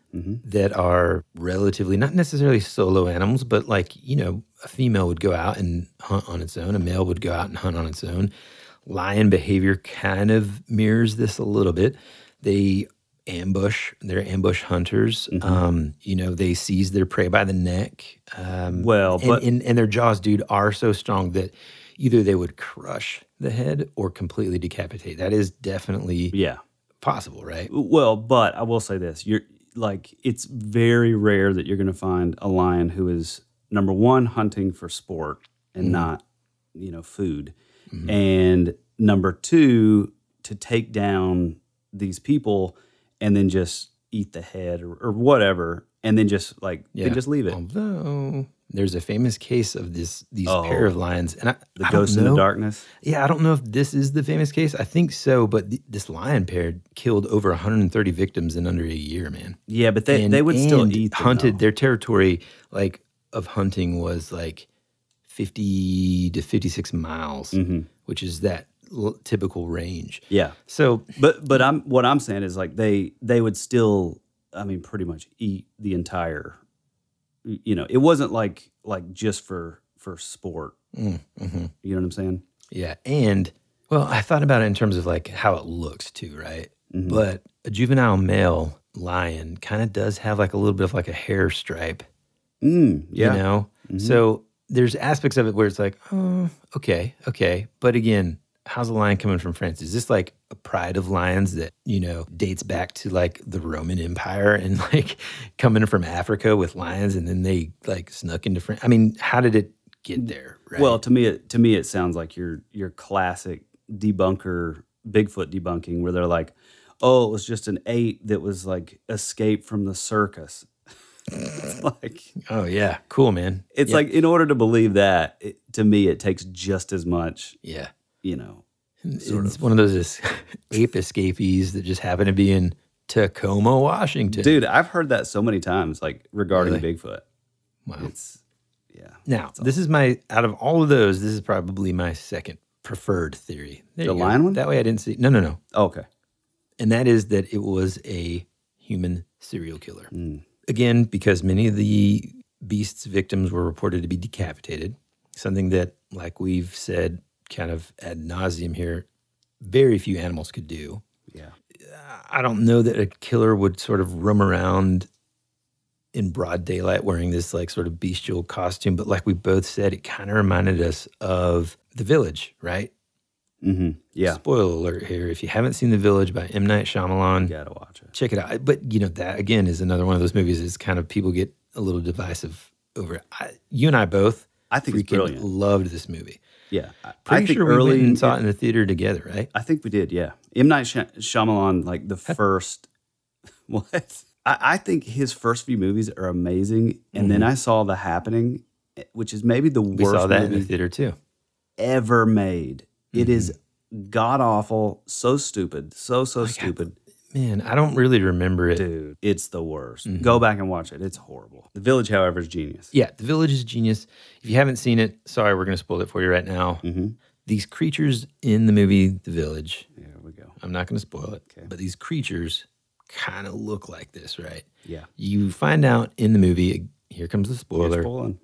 Mm-hmm. that are relatively, not necessarily solo animals, but like, you know, a female would go out and hunt on its own. A male would go out and hunt on its own. Lion behavior kind of mirrors this a little bit. They ambush. They're ambush hunters. Mm-hmm. Um, you know, they seize their prey by the neck. Um, Well, and, but- and, and their jaws, dude, are so strong that either they would crush the head or completely decapitate. That is definitely Yeah. possible, right? Well, but I will say this: you're like it's very rare that you're going to find a lion who is number one hunting for sport and Mm-hmm. not, you know, food, and number two to take down these people and then just eat the head or, or whatever, and then just like then just leave it. Although there's a famous case of this these Oh. pair of lions, and I, The I don't ghost in know. the darkness. Yeah, I don't know if this is the famous case. I think so, but th- this lion pair killed over one hundred thirty victims in under a year, man. Yeah, but they And- they would still and eat them, hunted. though. Their territory, like of hunting, was like fifty to fifty-six miles, Mm-hmm. which is that l- typical range. Yeah. So But but I'm what I'm saying is like they they would still I mean pretty much eat the entire you know it wasn't like like just for for sport mm, mhm. you know what I'm saying yeah, and well, I thought about it in terms of like how it looks too, right? Mhm. But a juvenile male lion kind of does have like a little bit of like a hair stripe. mm, yeah You know? Mhm. So there's aspects of it where it's like, oh, okay, okay. But again, how's a lion coming from France? Is this like a pride of lions that, you know, dates back to like the Roman Empire and like coming from Africa with lions and then they like snuck into France? I mean, how did it get there? Right? Well, to me it to me it sounds like your your classic debunker Bigfoot debunking where they're like, oh, it was just an ape that was like escaped from the circus. It's like oh, yeah. Cool, man. it's Yeah. like in order to believe that, it, to me it takes just as much, yeah. you know. It's one of those es- ape escapees that just happen to be in Tacoma, Washington. Dude, I've heard that so many times, like regarding Really? Bigfoot. Wow. It's yeah. Now, this is my, out of all of those, this is probably my second preferred theory. There The you go. lion one? That way I didn't see, no, no, no. Oh, okay. And that is that it was a human serial killer. Mm. Again, because many of the beast's victims were reported to be decapitated, something that, like we've said kind of ad nauseum here, very few animals could do. Yeah. I don't know that a killer would sort of roam around in broad daylight wearing this like sort of bestial costume, but like we both said, it kind of reminded us of The Village, right? Mm-hmm. Yeah. Spoiler alert here. If you haven't seen The Village by M. Night Shyamalan, You gotta watch it. check it out. But, you know, that again is another one of those movies is kind of people get a little divisive over it. I, you and I both I think it's freaking brilliant. loved this movie. Yeah. I, I Pretty think sure we early went and saw it in the theater together, right? I think we did, yeah. M. Night Shy- Shyamalan, like the first what? I, I think his first few movies are amazing. And then I saw The Happening, which is maybe the Mm-hmm. We worst saw that in movie the theater too. ever made. It Mm-hmm. is god awful, so stupid, so so stupid. Man, I don't really remember it. Dude, it's the worst. Mm-hmm. Go back and watch it. It's horrible. The Village, however, is genius. Yeah, The Village is genius. If you haven't seen it, sorry, we're going to spoil it for you right now. Mm-hmm. These creatures in the movie The Village, There we go. I'm not going to spoil it, Okay. but these creatures kind of look like this, right? Yeah. You find out in the movie, here comes the You're spoiler, spoiling.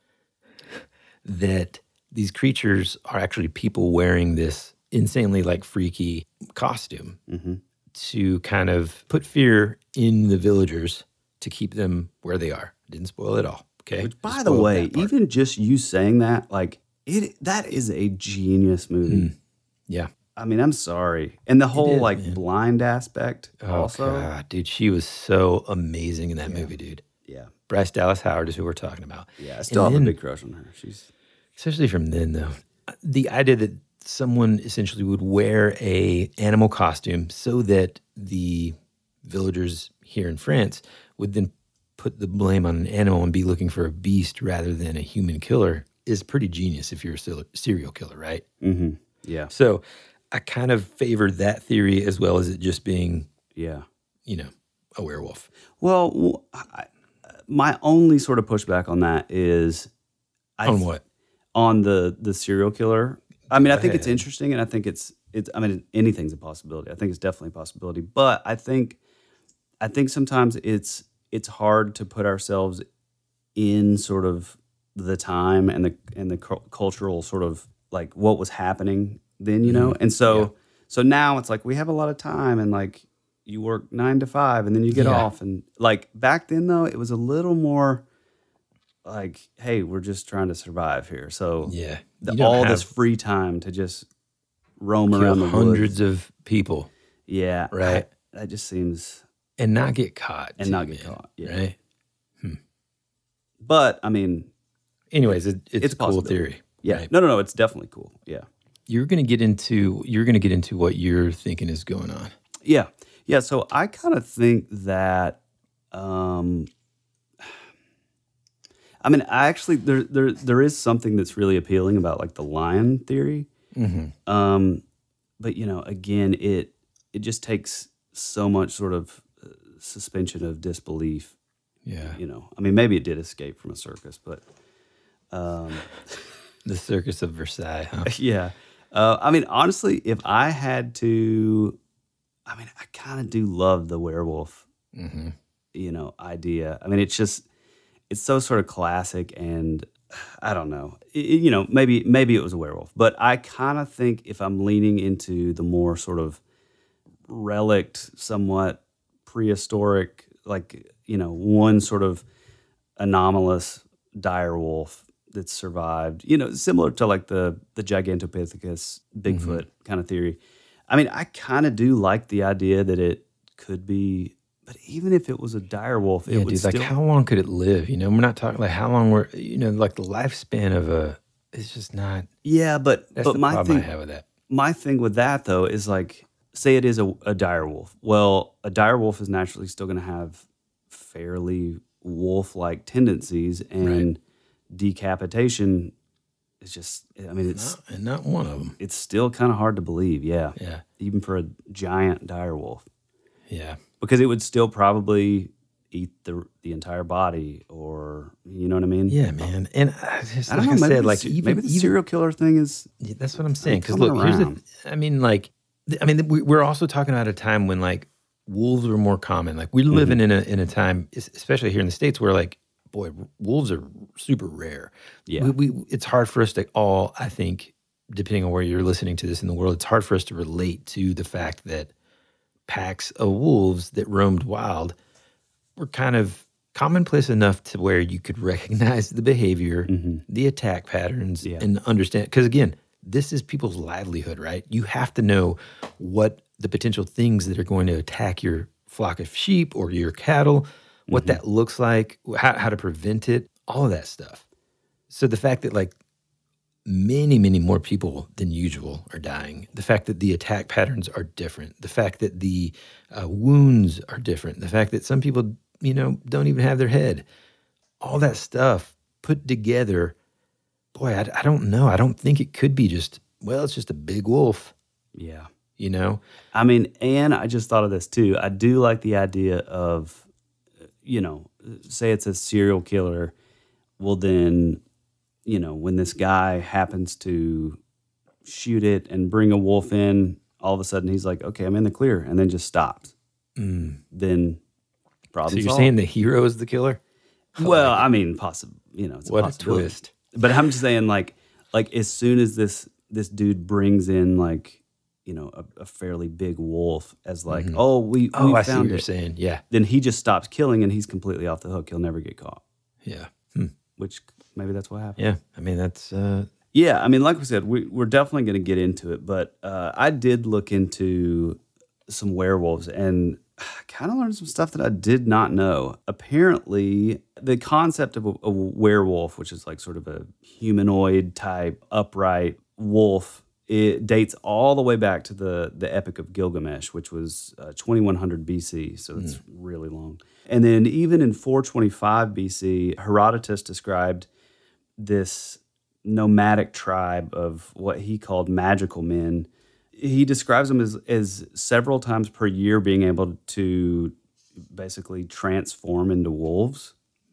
that these creatures are actually people wearing this insanely like freaky costume Mm-hmm. to kind of put fear in the villagers to keep them where they are. Didn't spoil it all. Okay. Which, by Just the spoiled way, that part. even just you saying that, like it, that is a genius movie. Mm. Yeah. I mean, I'm sorry, and the whole is, like man. blind aspect Oh, also. God, dude, she was so amazing in that movie, dude. Yeah, Bryce Dallas Howard is who we're talking about. yeah. I still And have then- a big crush on her. She's Especially from then, though. The idea that someone essentially would wear a animal costume so that the villagers here in France would then put the blame on an animal and be looking for a beast rather than a human killer is pretty genius if you're a ser- serial killer, right? mm-hmm. yeah, So I kind of favored that theory as well as it just being, yeah. you know, a werewolf. Well, w- I, my only sort of pushback on that is I On th- what? on the the serial killer. I mean, I think it's ahead. interesting, and I think it's it's. I mean, anything's a possibility. I think it's definitely a possibility, but I think I think sometimes it's it's hard to put ourselves in sort of the time and the and the cu- cultural sort of like what was happening then, you know? And so Yeah. so now it's like we have a lot of time and like you work nine to five and then you get Yeah. off. And like back then though, it was a little more like, hey, we're just trying to survive here. So Yeah. the, You don't all have this free time to just roam kill around the hundreds woods. of people Yeah. Right. I- that just seems, and not get caught. and too, not get man, caught. Yeah. Right. But I mean, Anyways, it, it's, It's a cool possibility. theory. yeah. Right. No, no, no. It's definitely cool. Yeah. You're gonna get into you're gonna get into what you're thinking is going on. Yeah. Yeah. So I kind of think that, um, I mean, I actually, there, there, there is something that's really appealing about like the lion theory. Mm-hmm. Um, but you know, again, it, it just takes so much sort of uh, suspension of disbelief. Yeah. You know, I mean, maybe it did escape from a circus, but, um, The Circus of Versailles, huh? yeah. Uh, I mean, honestly, if I had to, I mean, I kind of do love the werewolf, Mm-hmm. you know, idea. I mean, it's just, it's so sort of classic, and I don't know, It- it- you know, maybe maybe it was a werewolf, but I kind of think if I'm leaning into the more sort of relict, somewhat prehistoric, like you know, one sort of anomalous dire wolf that's survived, you know, similar to like the the Gigantopithecus Bigfoot kind of theory. I mean, I kind of do like the idea that it could be, but even if it was a dire wolf, Yeah, it would dude. still. Like, how long could it live? You know, we're not talking like how long we're. You know, like the lifespan of a. It's just not. yeah, but That's but the my problem thing, I have with that. my thing with that though is like, say it is a, a dire wolf. Well, a dire wolf is naturally still going to have fairly wolf-like tendencies, and decapitation is just. I mean, it's Not, and not one of them. it's still kind of hard to believe. Yeah, Yeah. even for a giant dire wolf, Yeah. because it would still probably eat the the entire body, or you know what I mean? Yeah, man. And I just, I like don't know. I maybe said, the like se- even, maybe the even serial killer thing is. Yeah, that's what I'm saying. Because coming look, here's the. around. I mean, like, th- I mean, we- we're also talking about a time when like wolves were more common. Like we're living Mm-hmm. in a in a time, es- especially here in the States, where like, boy, wolves are super rare. Yeah. we, we it's hard for us to all. I think, depending on where you're listening to this in the world, it's hard for us to relate to the fact that packs of wolves that roamed wild were kind of commonplace enough to where you could recognize the behavior, the attack patterns, Mm-hmm. Yeah. and understand. Because again, this is people's livelihood, right? You have to know what the potential things that are going to attack your flock of sheep or your cattle, what Mm-hmm. that looks like, how, how to prevent it, all of that stuff. So the fact that like many, many more people than usual are dying, the fact that the attack patterns are different, the fact that the uh, wounds are different, the fact that some people, you know, don't even have their head, all that stuff put together, boy, I, I don't know. I don't think it could be just, well, it's just a big wolf, Yeah. you know? I mean, and I just thought of this too. I do like the idea of, you know, say it's a serial killer. Well, then, you know, when this guy happens to shoot it and bring a wolf in, all of a sudden he's like, okay, I'm in the clear, and then just stops. Then problem So you're solved. saying the hero is the killer? Well, I mean, possible. You know, it's What a a possibility. twist. But I'm just saying, like, like as soon as this this dude brings in like, you know, a, a fairly big wolf as like, oh, we Oh, we I see what found you're it. saying. Yeah. Then he just stops killing, and he's completely off the hook. He'll never get caught. Yeah. Hmm. Which maybe that's what happened. Yeah. I mean, that's, uh, Yeah, I mean, like we said, we, we're definitely going to get into it, but uh, I did look into some werewolves and kind of learned some stuff that I did not know. Apparently, the concept of a, a werewolf, which is like sort of a humanoid type, upright wolf, it dates all the way back to the, the Epic of Gilgamesh, which was uh, twenty-one hundred B C, so it's really long. And then even in four twenty-five B C, Herodotus described this nomadic tribe of what he called magical men. He describes them as, as several times per year being able to basically transform into wolves,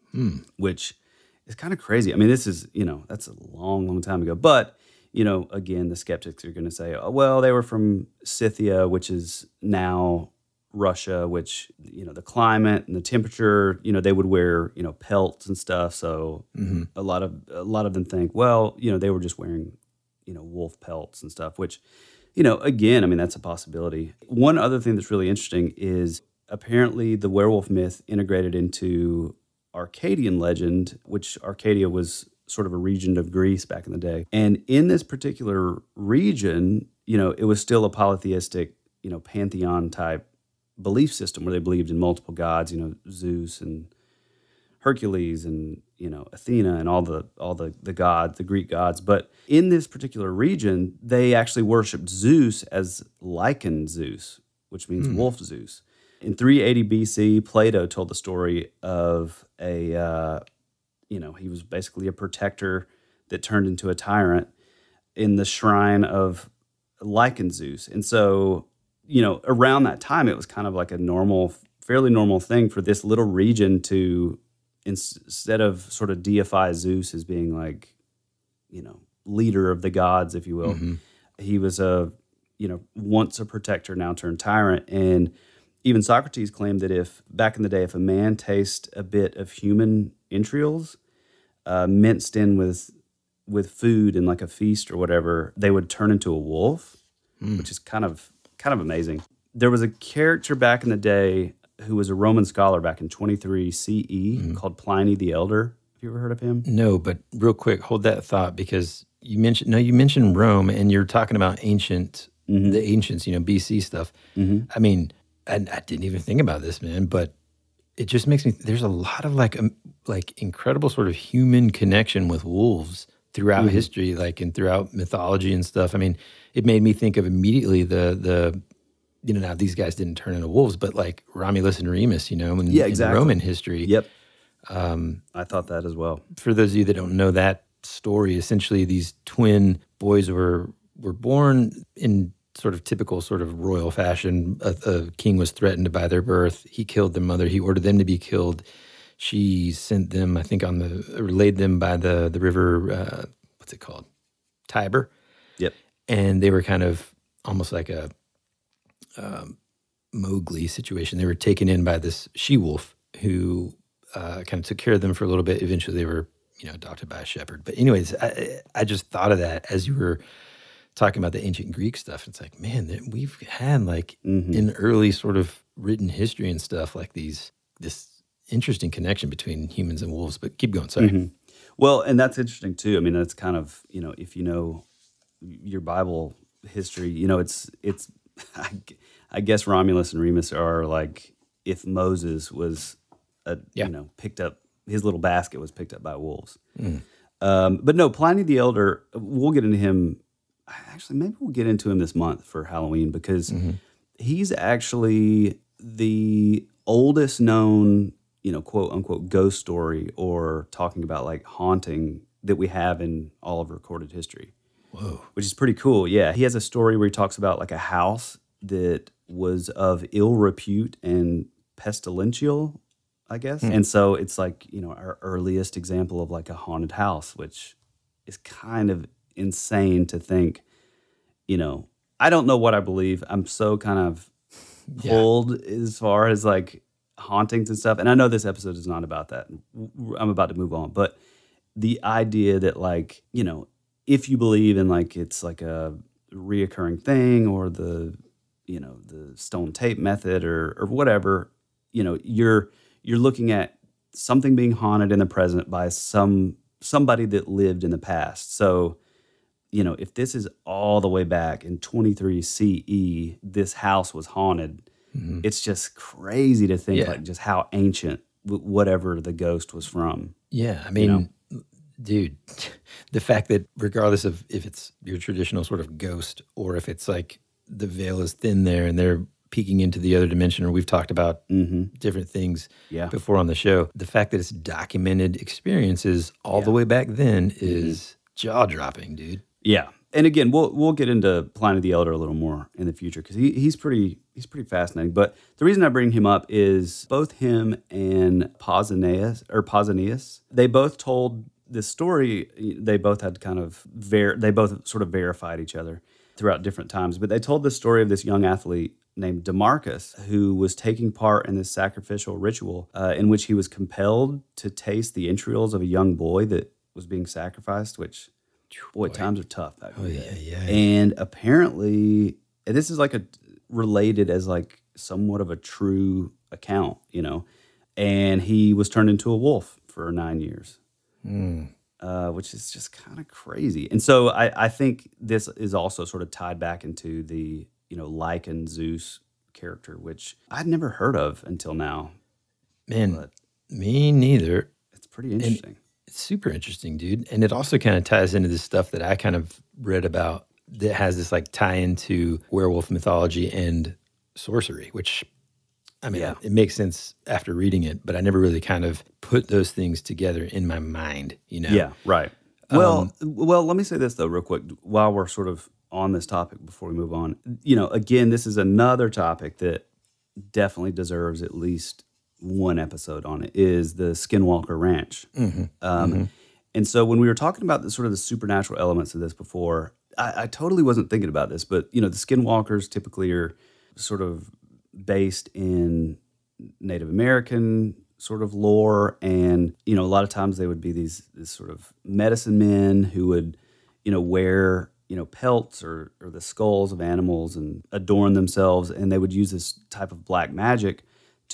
which is kind of crazy. I mean, this is, you know, that's a long, long time ago. But, you know, again, the skeptics are going to say, oh, well, they were from Scythia, which is now Russia, which, you know, the climate and the temperature, you know, they would wear, you know, pelts and stuff. So Mm-hmm. a lot of a lot of them think, well, you know, they were just wearing, you know, wolf pelts and stuff, which, you know, again, I mean, that's a possibility. One other thing that's really interesting is apparently the werewolf myth integrated into Arcadian legend, which Arcadia was sort of a region of Greece back in the day. And in this particular region, you know, it was still a polytheistic, you know, pantheon type belief system where they believed in multiple gods, you know, Zeus and Hercules and, you know, Athena and all the all the the gods, the Greek gods. But in this particular region, they actually worshipped Zeus as Lycan Zeus, which means Hmm. wolf Zeus. In three eighty B C, Plato told the story of a, uh, you know, he was basically a protector that turned into a tyrant in the shrine of Lycan Zeus. And so, you know, around that time, it was kind of like a normal, fairly normal thing for this little region to, instead of sort of deify Zeus as being like, you know, leader of the gods, if you will, Mhm. he was a, you know, once a protector, now turned tyrant. And even Socrates claimed that if, back in the day, if a man tastes a bit of human entrails uh, minced in with with food in like a feast or whatever, they would turn into a wolf, Mm. which is kind of kind of amazing. There was a character back in the day who was a Roman scholar back in twenty-three C E Mhm. called Pliny the Elder. Have you ever heard of him? No, but real quick, hold that thought because you mentioned no, you mentioned Rome, and you're talking about ancient, Mhm. the ancients, you know, B C stuff. Mhm. I mean, I, I didn't even think about this, man, but it just makes me. There's a lot of like, um, like incredible sort of human connection with wolves throughout Mhm. history, like and throughout mythology and stuff. I mean, it made me think of immediately the the. You know, now these guys didn't turn into wolves, but like Romulus and Remus, you know, in, Yeah, in exactly. Roman history. Yep, Um, I thought that as well. for those of you that don't know that story, essentially these twin boys were were born in sort of typical sort of royal fashion. A, a king was threatened by their birth. He killed their mother. He ordered them to be killed. She sent them, I think, on the or laid them by the the river. Uh, what's it called? Tiber. Yep. And they were kind of almost like a um, Mowgli situation. They were taken in by this she-wolf who uh, kind of took care of them for a little bit. Eventually, they were, you know, adopted by a shepherd. But anyways, I, I just thought of that as you were talking about the ancient Greek stuff. It's like, man, that we've had like Mhm. in early sort of written history and stuff like these this interesting connection between humans and wolves. But keep going. Sorry. Mhm. Well, and that's interesting too. I mean, that's kind of, you know, if you know your Bible history, you know, it's it's. I, g- I guess Romulus and Remus are like if Moses was, a, Yeah. you know, picked up his little basket was picked up by wolves. Mm. Um, but no, Pliny the Elder. We'll get into him. Actually, maybe we'll get into him this month for Halloween because Mhm. he's actually the oldest known, you know, quote unquote ghost story or talking about like haunting that we have in all of recorded history, Whoa. which is pretty cool. Yeah. He has a story where he talks about like a house that was of ill repute and pestilential, I guess. And so it's like, you know, our earliest example of like a haunted house, which is kind of insane to think, you know, I don't know what I believe. I'm so kind of Yeah. pulled as far as like hauntings and stuff. And I know this episode is not about that. W- I'm about to move on. But the idea that like, you know, if you believe in like it's like a reoccurring thing or the, you know, the stone tape method or or whatever, you know, you're you're looking at something being haunted in the present by some somebody that lived in the past. So, you know, if this is all the way back in twenty-three C E, this house was haunted. Mhm. It's just crazy to think Yeah. like just how ancient w- whatever the ghost was from. Yeah, I mean, know? dude, the fact that regardless of if it's your traditional sort of ghost or if it's like the veil is thin there and they're peeking into the other dimension, or we've talked about Mm-hmm. different things Yeah. before on the show, the fact that it's documented experiences all the Yeah. way back then is jaw dropping, dude. Yeah, and again, we'll we'll get into Pliny the Elder a little more in the future because he he's pretty he's pretty fascinating. But the reason I bring him up is both him and Pausanias or Pausanias, they both told this story. They both had kind of ver- they both sort of verified each other. throughout different times. But they told the story of this young athlete named DeMarcus, who was taking part in this sacrificial ritual uh, in which he was compelled to taste the entrails of a young boy that was being sacrificed, which, boy, boy. times are tough back then. Oh, yeah, yeah. And apparently, and this is like a related as like somewhat of a true account, you know, and he was turned into a wolf for nine years, mm. uh, which is just kind of crazy. And so I, I think this is also sort of tied back into the, you know, Lycan Zeus character, which I'd never heard of until now. Man, but me neither. It's pretty interesting. And it's super interesting, dude. And it also kind of ties into the stuff that I kind of read about that has this like tie into werewolf mythology and sorcery, which, I mean, yeah. it makes sense after reading it, but I never really kind of put those things together in my mind, you know? Yeah, right. Um, well, well, let me say this, though, real quick, while we're sort of on this topic before we move on. You know, again, this is another topic that definitely deserves at least one episode on it, is the Skinwalker Ranch. Mm-hmm. Um, mm-hmm. And so when we were talking about the sort of the supernatural elements of this before, I, I totally wasn't thinking about this, but, you know, the Skinwalkers typically are sort of based in Native American sort of lore. And, you know, a lot of times they would be these, these sort of medicine men who would, you know, wear you know, pelts or, or the skulls of animals and adorn themselves. And they would use this type of black magic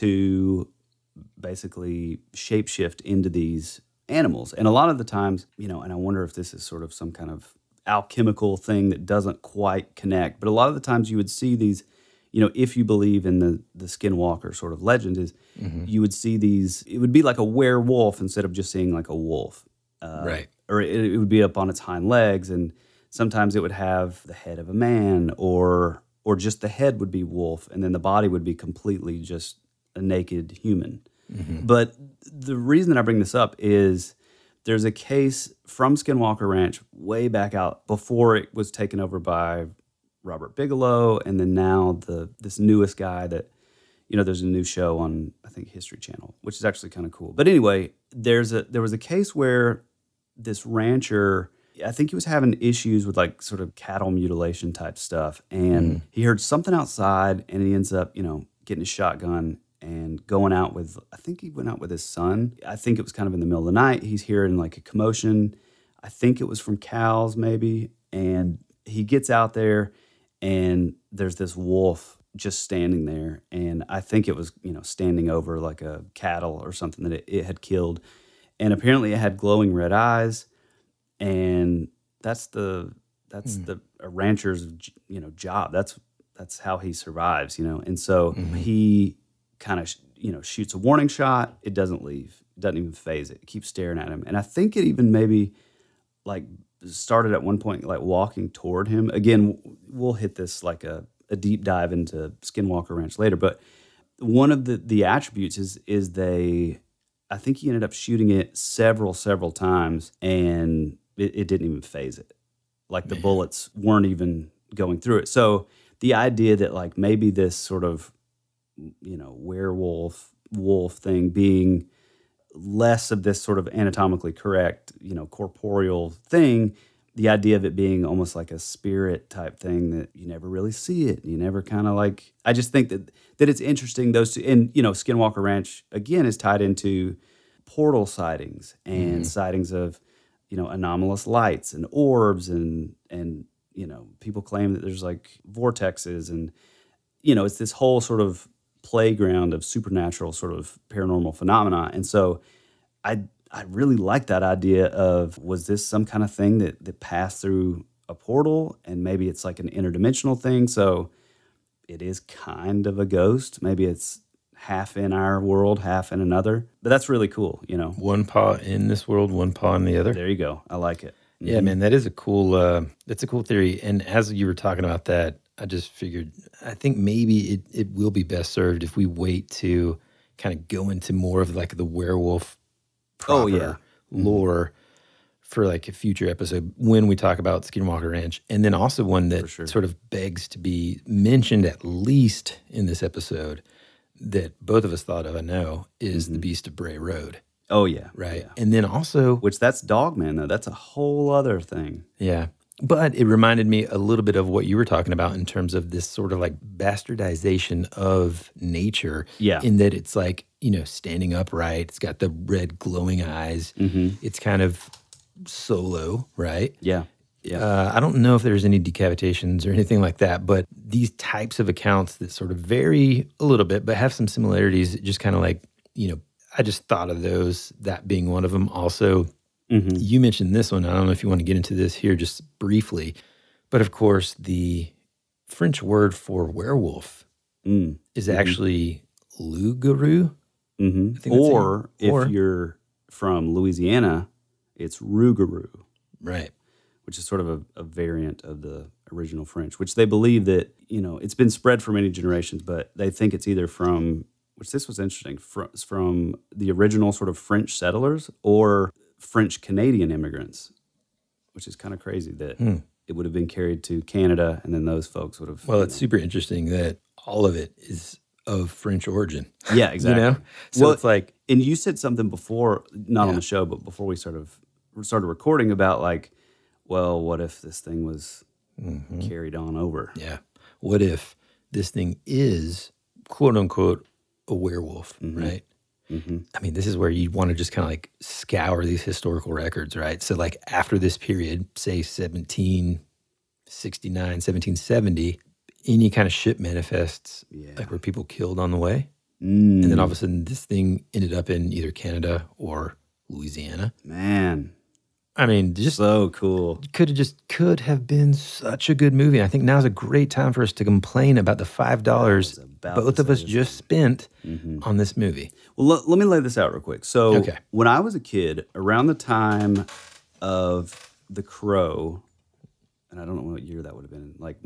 to basically shapeshift into these animals. And a lot of the times, you know, and I wonder if this is sort of some kind of alchemical thing that doesn't quite connect, but a lot of the times you would see these, you know, if you believe in the, the Skinwalker sort of legend is, mm-hmm. you would see these, it would be like a werewolf instead of just seeing like a wolf. Uh, right. Or it, it would be up on its hind legs, and sometimes it would have the head of a man, or or just the head would be wolf, and then the body would be completely just a naked human. Mm-hmm. But the reason that I bring this up is there's a case from Skinwalker Ranch way back out before it was taken over by Robert Bigelow, and then now the this newest guy that, you know, there's a new show on, I think, History Channel, which is actually kind of cool. But anyway, there's a there was a case where this rancher, I think he was having issues with like sort of cattle mutilation type stuff. And mm. he heard something outside, and he ends up, you know, getting his shotgun and going out with, I think he went out with his son. I think it was kind of in the middle of the night. He's hearing like a commotion. I think it was from cows maybe. And he gets out there, and there's this wolf just standing there. And I think it was, you know, standing over like a cattle or something that it, it had killed. And apparently it had glowing red eyes. And that's the that's mm. the a rancher's, you know, job. That's that's how he survives, you know. And so mm-hmm. he kind of, you know, shoots a warning shot. It doesn't leave. It doesn't even phase it. It keeps staring at him. And I think it even maybe like started at one point like walking toward him. Again, we'll hit this like a, a deep dive into Skinwalker Ranch later. But one of the the attributes is is they. I think he ended up shooting it several, several times, and it, it didn't even phase it. Like the Man. bullets weren't even going through it. So the idea that like maybe this sort of, you know, werewolf, wolf thing being less of this sort of anatomically correct, you know, corporeal thing, the idea of it being almost like a spirit type thing that you never really see it. You never kind of like, I just think that that it's interesting those two, and, you know, Skinwalker Ranch, again, is tied into portal sightings and mm. sightings of, you know, anomalous lights and orbs and, and, you know, people claim that there's like vortexes and, you know, it's this whole sort of playground of supernatural sort of paranormal phenomena. And so I I really like that idea of, was this some kind of thing that, that passed through a portal, and maybe it's like an interdimensional thing, so it is kind of a ghost. Maybe it's half in our world, half in another. But that's really cool, you know. One paw in this world, one paw in the other. There you go. I like it. Mm-hmm. Yeah, man, that is a cool, uh, that's a cool theory. And as you were talking about that, I just figured, I think maybe it, it will be best served if we wait to kind of go into more of like the werewolf proper oh, yeah. lore mm-hmm. for like a future episode when we talk about Skinwalker Ranch. And then also one that sure. sort of begs to be mentioned at least in this episode that both of us thought of, I know, is mm-hmm. the Beast of Bray Road. Oh, yeah. Right. Yeah. And then also... Which that's Dogman, though. That's a whole other thing. Yeah. But it reminded me a little bit of what you were talking about in terms of this sort of like bastardization of nature. Yeah. In that it's like, you know, standing upright. It's got the red glowing eyes. Mm-hmm. It's kind of solo, right? Yeah. Yeah. Uh, I don't know if there's any decapitations or anything like that, but these types of accounts that sort of vary a little bit, but have some similarities, just kind of like, you know, I just thought of those, that being one of them. Also, mm-hmm. you mentioned this one. I don't know if you want to get into this here just briefly, but of course, the French word for werewolf mm. is mm-hmm. actually loup-garou. Mm-hmm. I think that's Or it. Or- if you're from Louisiana, it's rougarou, Right. which is sort of a, a variant of the original French, which they believe that, you know, it's been spread for many generations, but they think it's either from, which this was interesting, from, from the original sort of French settlers or French Canadian immigrants, which is kind of crazy that Hmm. it would have been carried to Canada and then those folks would have. Well, you it's know- super interesting that all of it is of French origin. Yeah, exactly. You know? So Well, it's like, And you said something before, not Yeah. on the show, but before we sort of started recording about like, well, what if this thing was mm-hmm. carried on over? yeah, what if this thing is quote unquote a werewolf, Mhm. right? Mm-hmm. I mean, this is where you want to just kind of like scour these historical records, right? So like after this period, say seventeen sixty-nine, seventeen seventy, any kind of ship manifests, Yeah. like where people killed on the way. Mm, And then all of a sudden this thing ended up in either Canada or Louisiana. man, I mean, just so cool. could have just could have been such a good movie. I think now's a great time for us to complain about the five dollars I was about both to of say us the just same. spent Mhm. on this movie. Well, let, let me lay this out real quick. So, Okay. when I was a kid, around the time of The Crow, and I don't know what year that would have been, like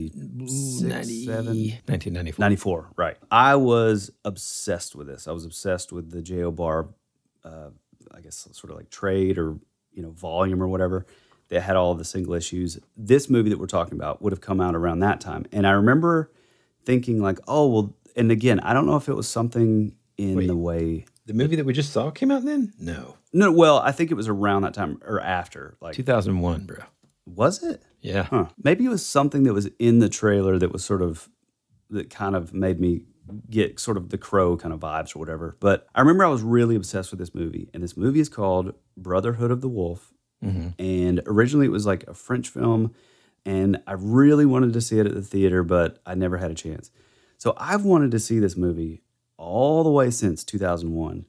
ninety-six, seven? nineteen ninety-four. ninety-four, right. I was obsessed with this. I was obsessed with the J O. Barr, uh, I guess, sort of like trade or, you know, volume or whatever that had all of the single issues. This movie that we're talking about would have come out around that time. And I remember thinking like, oh, well, and again, I don't know if it was something in Wait. the way. The movie that we just saw came out then? No. No, well, I think it was around that time or after. Like, two thousand one, bro. was it? Yeah. Huh. Maybe it was something that was in the trailer that was sort of, that kind of made me get sort of the Crow kind of vibes or whatever. But I remember I was really obsessed with this movie. And this movie is called Brotherhood of the Wolf. Mhm. And originally it was like a French film. And I really wanted to see it at the theater, but I never had a chance. So I've wanted to see this movie all the way since two thousand one.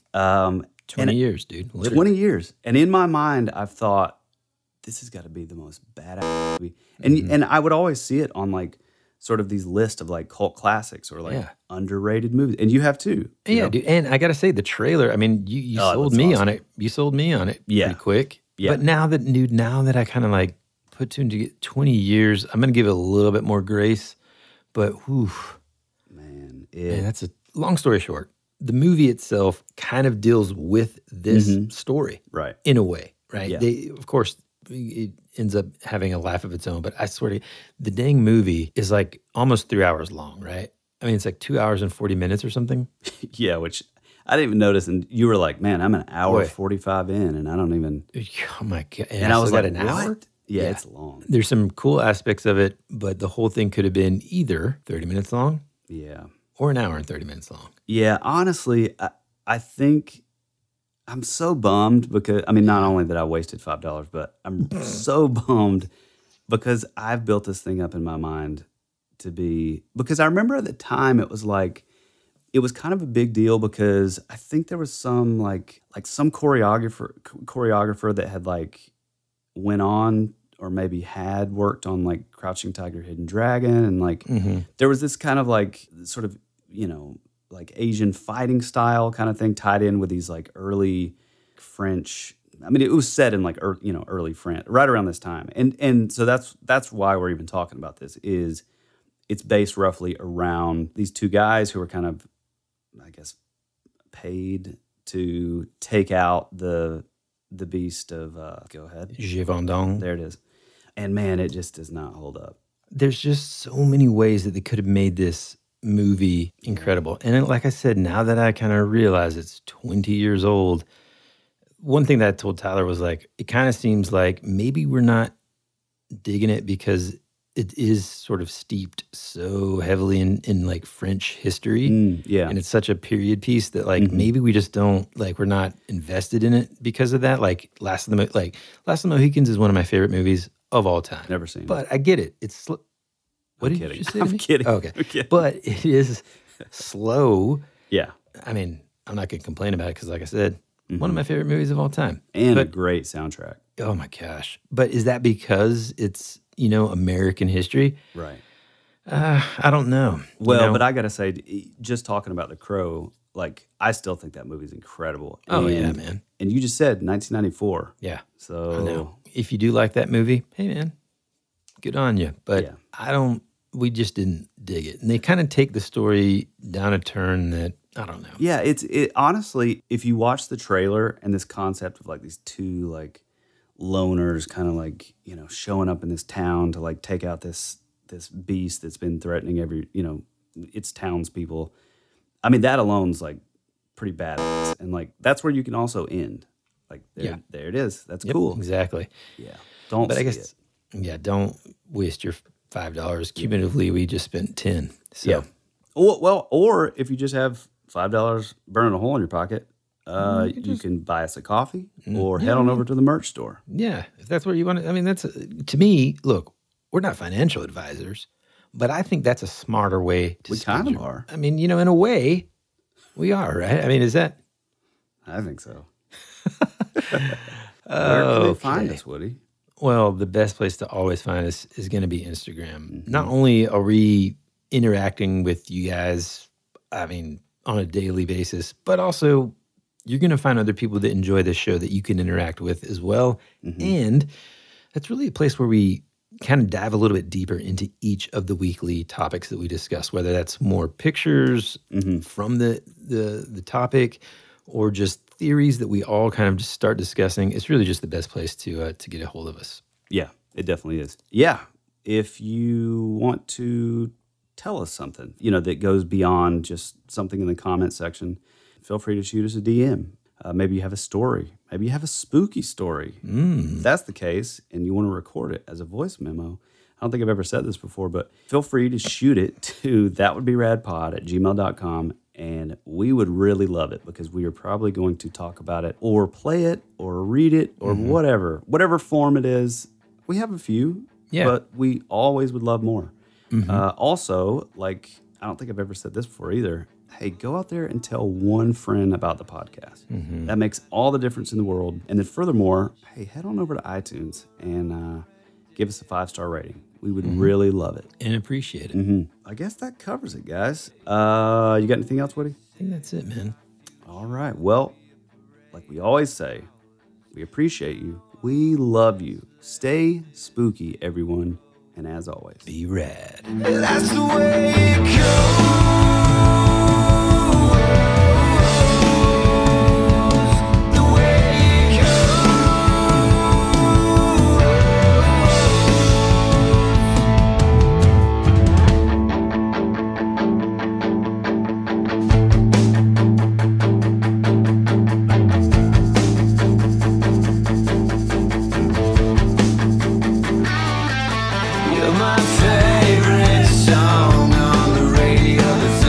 Um, twenty and- years, dude. Literally. twenty years. And in my mind, I've thought, this has got to be the most badass movie. And Mm-hmm. and I would always see it on like sort of these lists of like cult classics or like Yeah. underrated movies. And you have too. you Yeah, know? dude. And I got to say, the trailer, I mean, you, you Oh, it sold looks me awesome. on it. You sold me on it Yeah. pretty quick. Yeah. But now that, dude, now that I kind of like put two and two, twenty years, I'm going to give it a little bit more grace. But whew, Man, man, it, that's a long story short. The movie itself kind of deals with this Mhm. story right. in a way, right? Yeah. They, of course, it ends up having a life of its own. But I swear to you, the dang movie is like almost three hours long, right? I mean, it's like two hours and forty minutes or something. Yeah, which I didn't even notice. And you were like, man, I'm an hour Boy. forty-five in and I don't even. Oh my god! And, And I was still like, got an what? hour. Yeah, Yeah. it's long. There's some cool aspects of it, but the whole thing could have been either thirty minutes long Yeah. or an hour and thirty minutes long. Yeah, honestly, I, I think I'm so bummed because, I mean, not only that I wasted five dollars, but I'm so bummed because I've built this thing up in my mind to be, because I remember at the time it was like, it was kind of a big deal because I think there was some like, like some choreographer, choreographer that had like went on or maybe had worked on like Crouching Tiger, Hidden Dragon. And like, Mm-hmm. there was this kind of like sort of, you know, like Asian fighting style kind of thing tied in with these like early French. I mean, it was set in like, ear you know, early France, right around this time. And and so that's that's why we're even talking about this is it's based roughly around these two guys who are kind of, I guess, paid to take out the the beast of, uh, go ahead. Givendon. There it is. And man, it just does not hold up. There's just so many ways that they could have made this movie incredible. And then, like I said, now that I kind of realize it's twenty years old, one thing that I told Tyler was like, it kind of seems like maybe we're not digging it because it is sort of steeped so heavily in, in like French history. Mm, yeah. And it's such a period piece that like Mhm. maybe we just don't like we're not invested in it because of that. Like Last of the Mo- like Last of the Mohicans is one of my favorite movies of all time. Never seen it. But I get it. It's sl- what I'm did kidding. you just say? to I'm me? kidding. Oh, okay. I'm kidding. But it is slow. Yeah. I mean, I'm not going to complain about it because, like I said, one of Mhm. my favorite movies of all time. And a But- great soundtrack. Oh my gosh! But is that because it's you know American history? Right. Uh, I don't know. You Well, know? but I got to say, just talking about The Crow, like, I still think that movie's incredible. Oh, and, yeah, man. And you just said nineteen ninety-four. yeah, So, I know. If you do like that movie, hey man, good on you. But Yeah. I don't. We just didn't dig it, and they kind of take the story down a turn that I don't know. yeah, it's it honestly, if you watch the trailer and this concept of like these two like loners kind of like, you know, showing up in this town to like take out this this beast that's been threatening every, you know, its townspeople. I mean, that alone's like pretty badass. And like that's where you can also end. Like there, Yeah. there it is. That's Yep, cool. exactly. Yeah. Don't But I see guess it. yeah, don't waste your five dollars. Cumulatively, we just spent ten. So Yeah. Or, well, or if you just have five dollars burning a hole in your pocket, uh, you can buy us a coffee or head on over to the merch store. yeah, if that's where you want to. I mean, that's to me. Look, we're not financial advisors, but I think that's a smarter way to. We spend kind of your- are. I mean, you know, in a way, we are, right? I mean, is that? I think so. Where can they find Okay. us, Woody? Well, the best place to always find us is going to be Instagram. Mm-hmm. Not only are we interacting with you guys, I mean, on a daily basis, but also you're going to find other people that enjoy this show that you can interact with as well. Mm-hmm. And that's really a place where we kind of dive a little bit deeper into each of the weekly topics that we discuss, whether that's more pictures Mm-hmm. from the, the the topic or just theories that we all kind of just start discussing. It's really just the best place to uh, to get a hold of us. Yeah, it definitely is. Yeah. If you want to tell us something, you know, that goes beyond just something in the comment section, feel free to shoot us a D M. Uh, maybe you have a story. Maybe you have a spooky story. If that's the case and you want to record it as a voice memo, I don't think I've ever said this before, but feel free to shoot it to thatwouldberadpod at gmail dot com. And we would really love it because we are probably going to talk about it or play it or read it or whatever, whatever form it is. We have a few, Yeah. but we always would love more. Uh, also, like, I don't think I've ever said this before either. Hey, go out there and tell one friend about the podcast. That makes all the difference in the world. And then furthermore, hey, head on over to iTunes and uh, give us a five-star rating. We would really love it. And appreciate it. hmm I guess that covers it, guys. Uh, you got anything else, Woody? I think that's it, man. All right. Well, like we always say, we appreciate you. We love you. Stay spooky, everyone. And as always, Be rad. That's the way it goes. The way it You're my favorite song on the radio.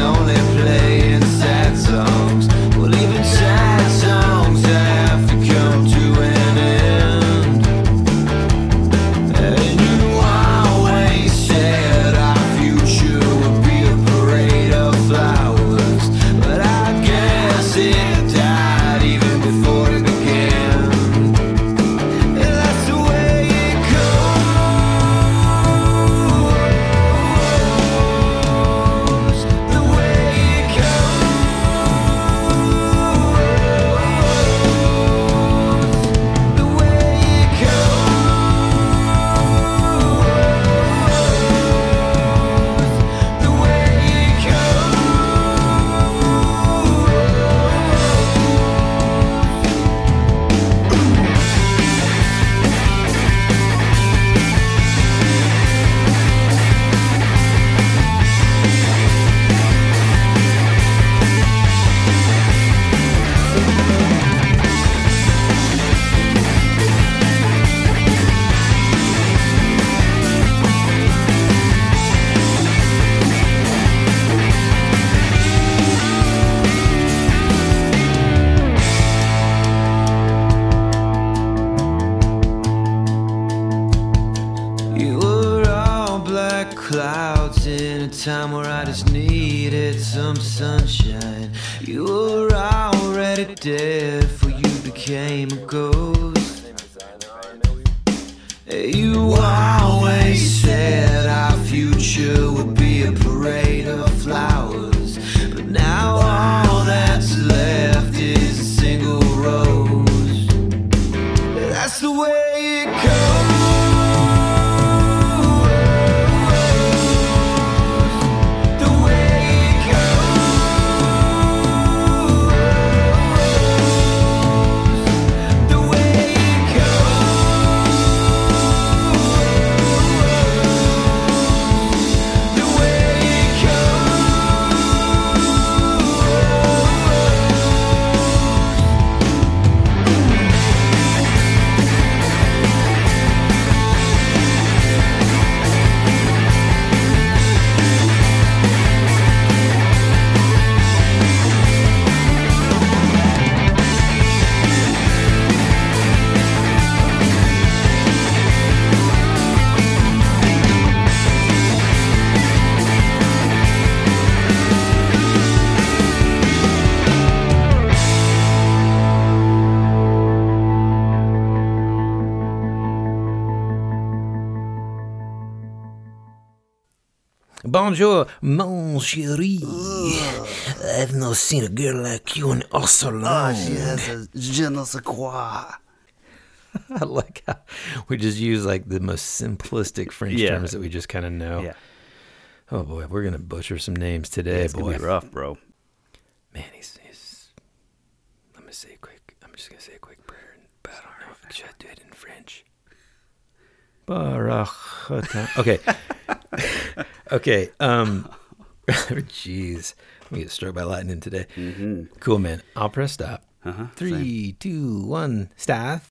clouds in a time where I just needed some sunshine. You were already dead, for you became a ghost. You always said our future would be a parade of flowers, but now all that's left is a single rose. That's the way it goes. Bonjour, mon chéri. I've not seen a girl like you in oh so long. She has a je ne sais quoi. I like how we just use like the most simplistic French Yeah. terms that we just kind of know. Yeah. Oh boy, we're gonna butcher some names today, It's boy. gonna be rough, bro. Man, he's, he's. Let me say a quick. I'm just gonna say a quick prayer, but I don't know. If, should I do it in French? Baruch. Okay. Okay. Um. Jeez, we get struck by lightning today. Mm-hmm. Cool, man. I'll press stop. Uh-huh. Three, two, one, stop.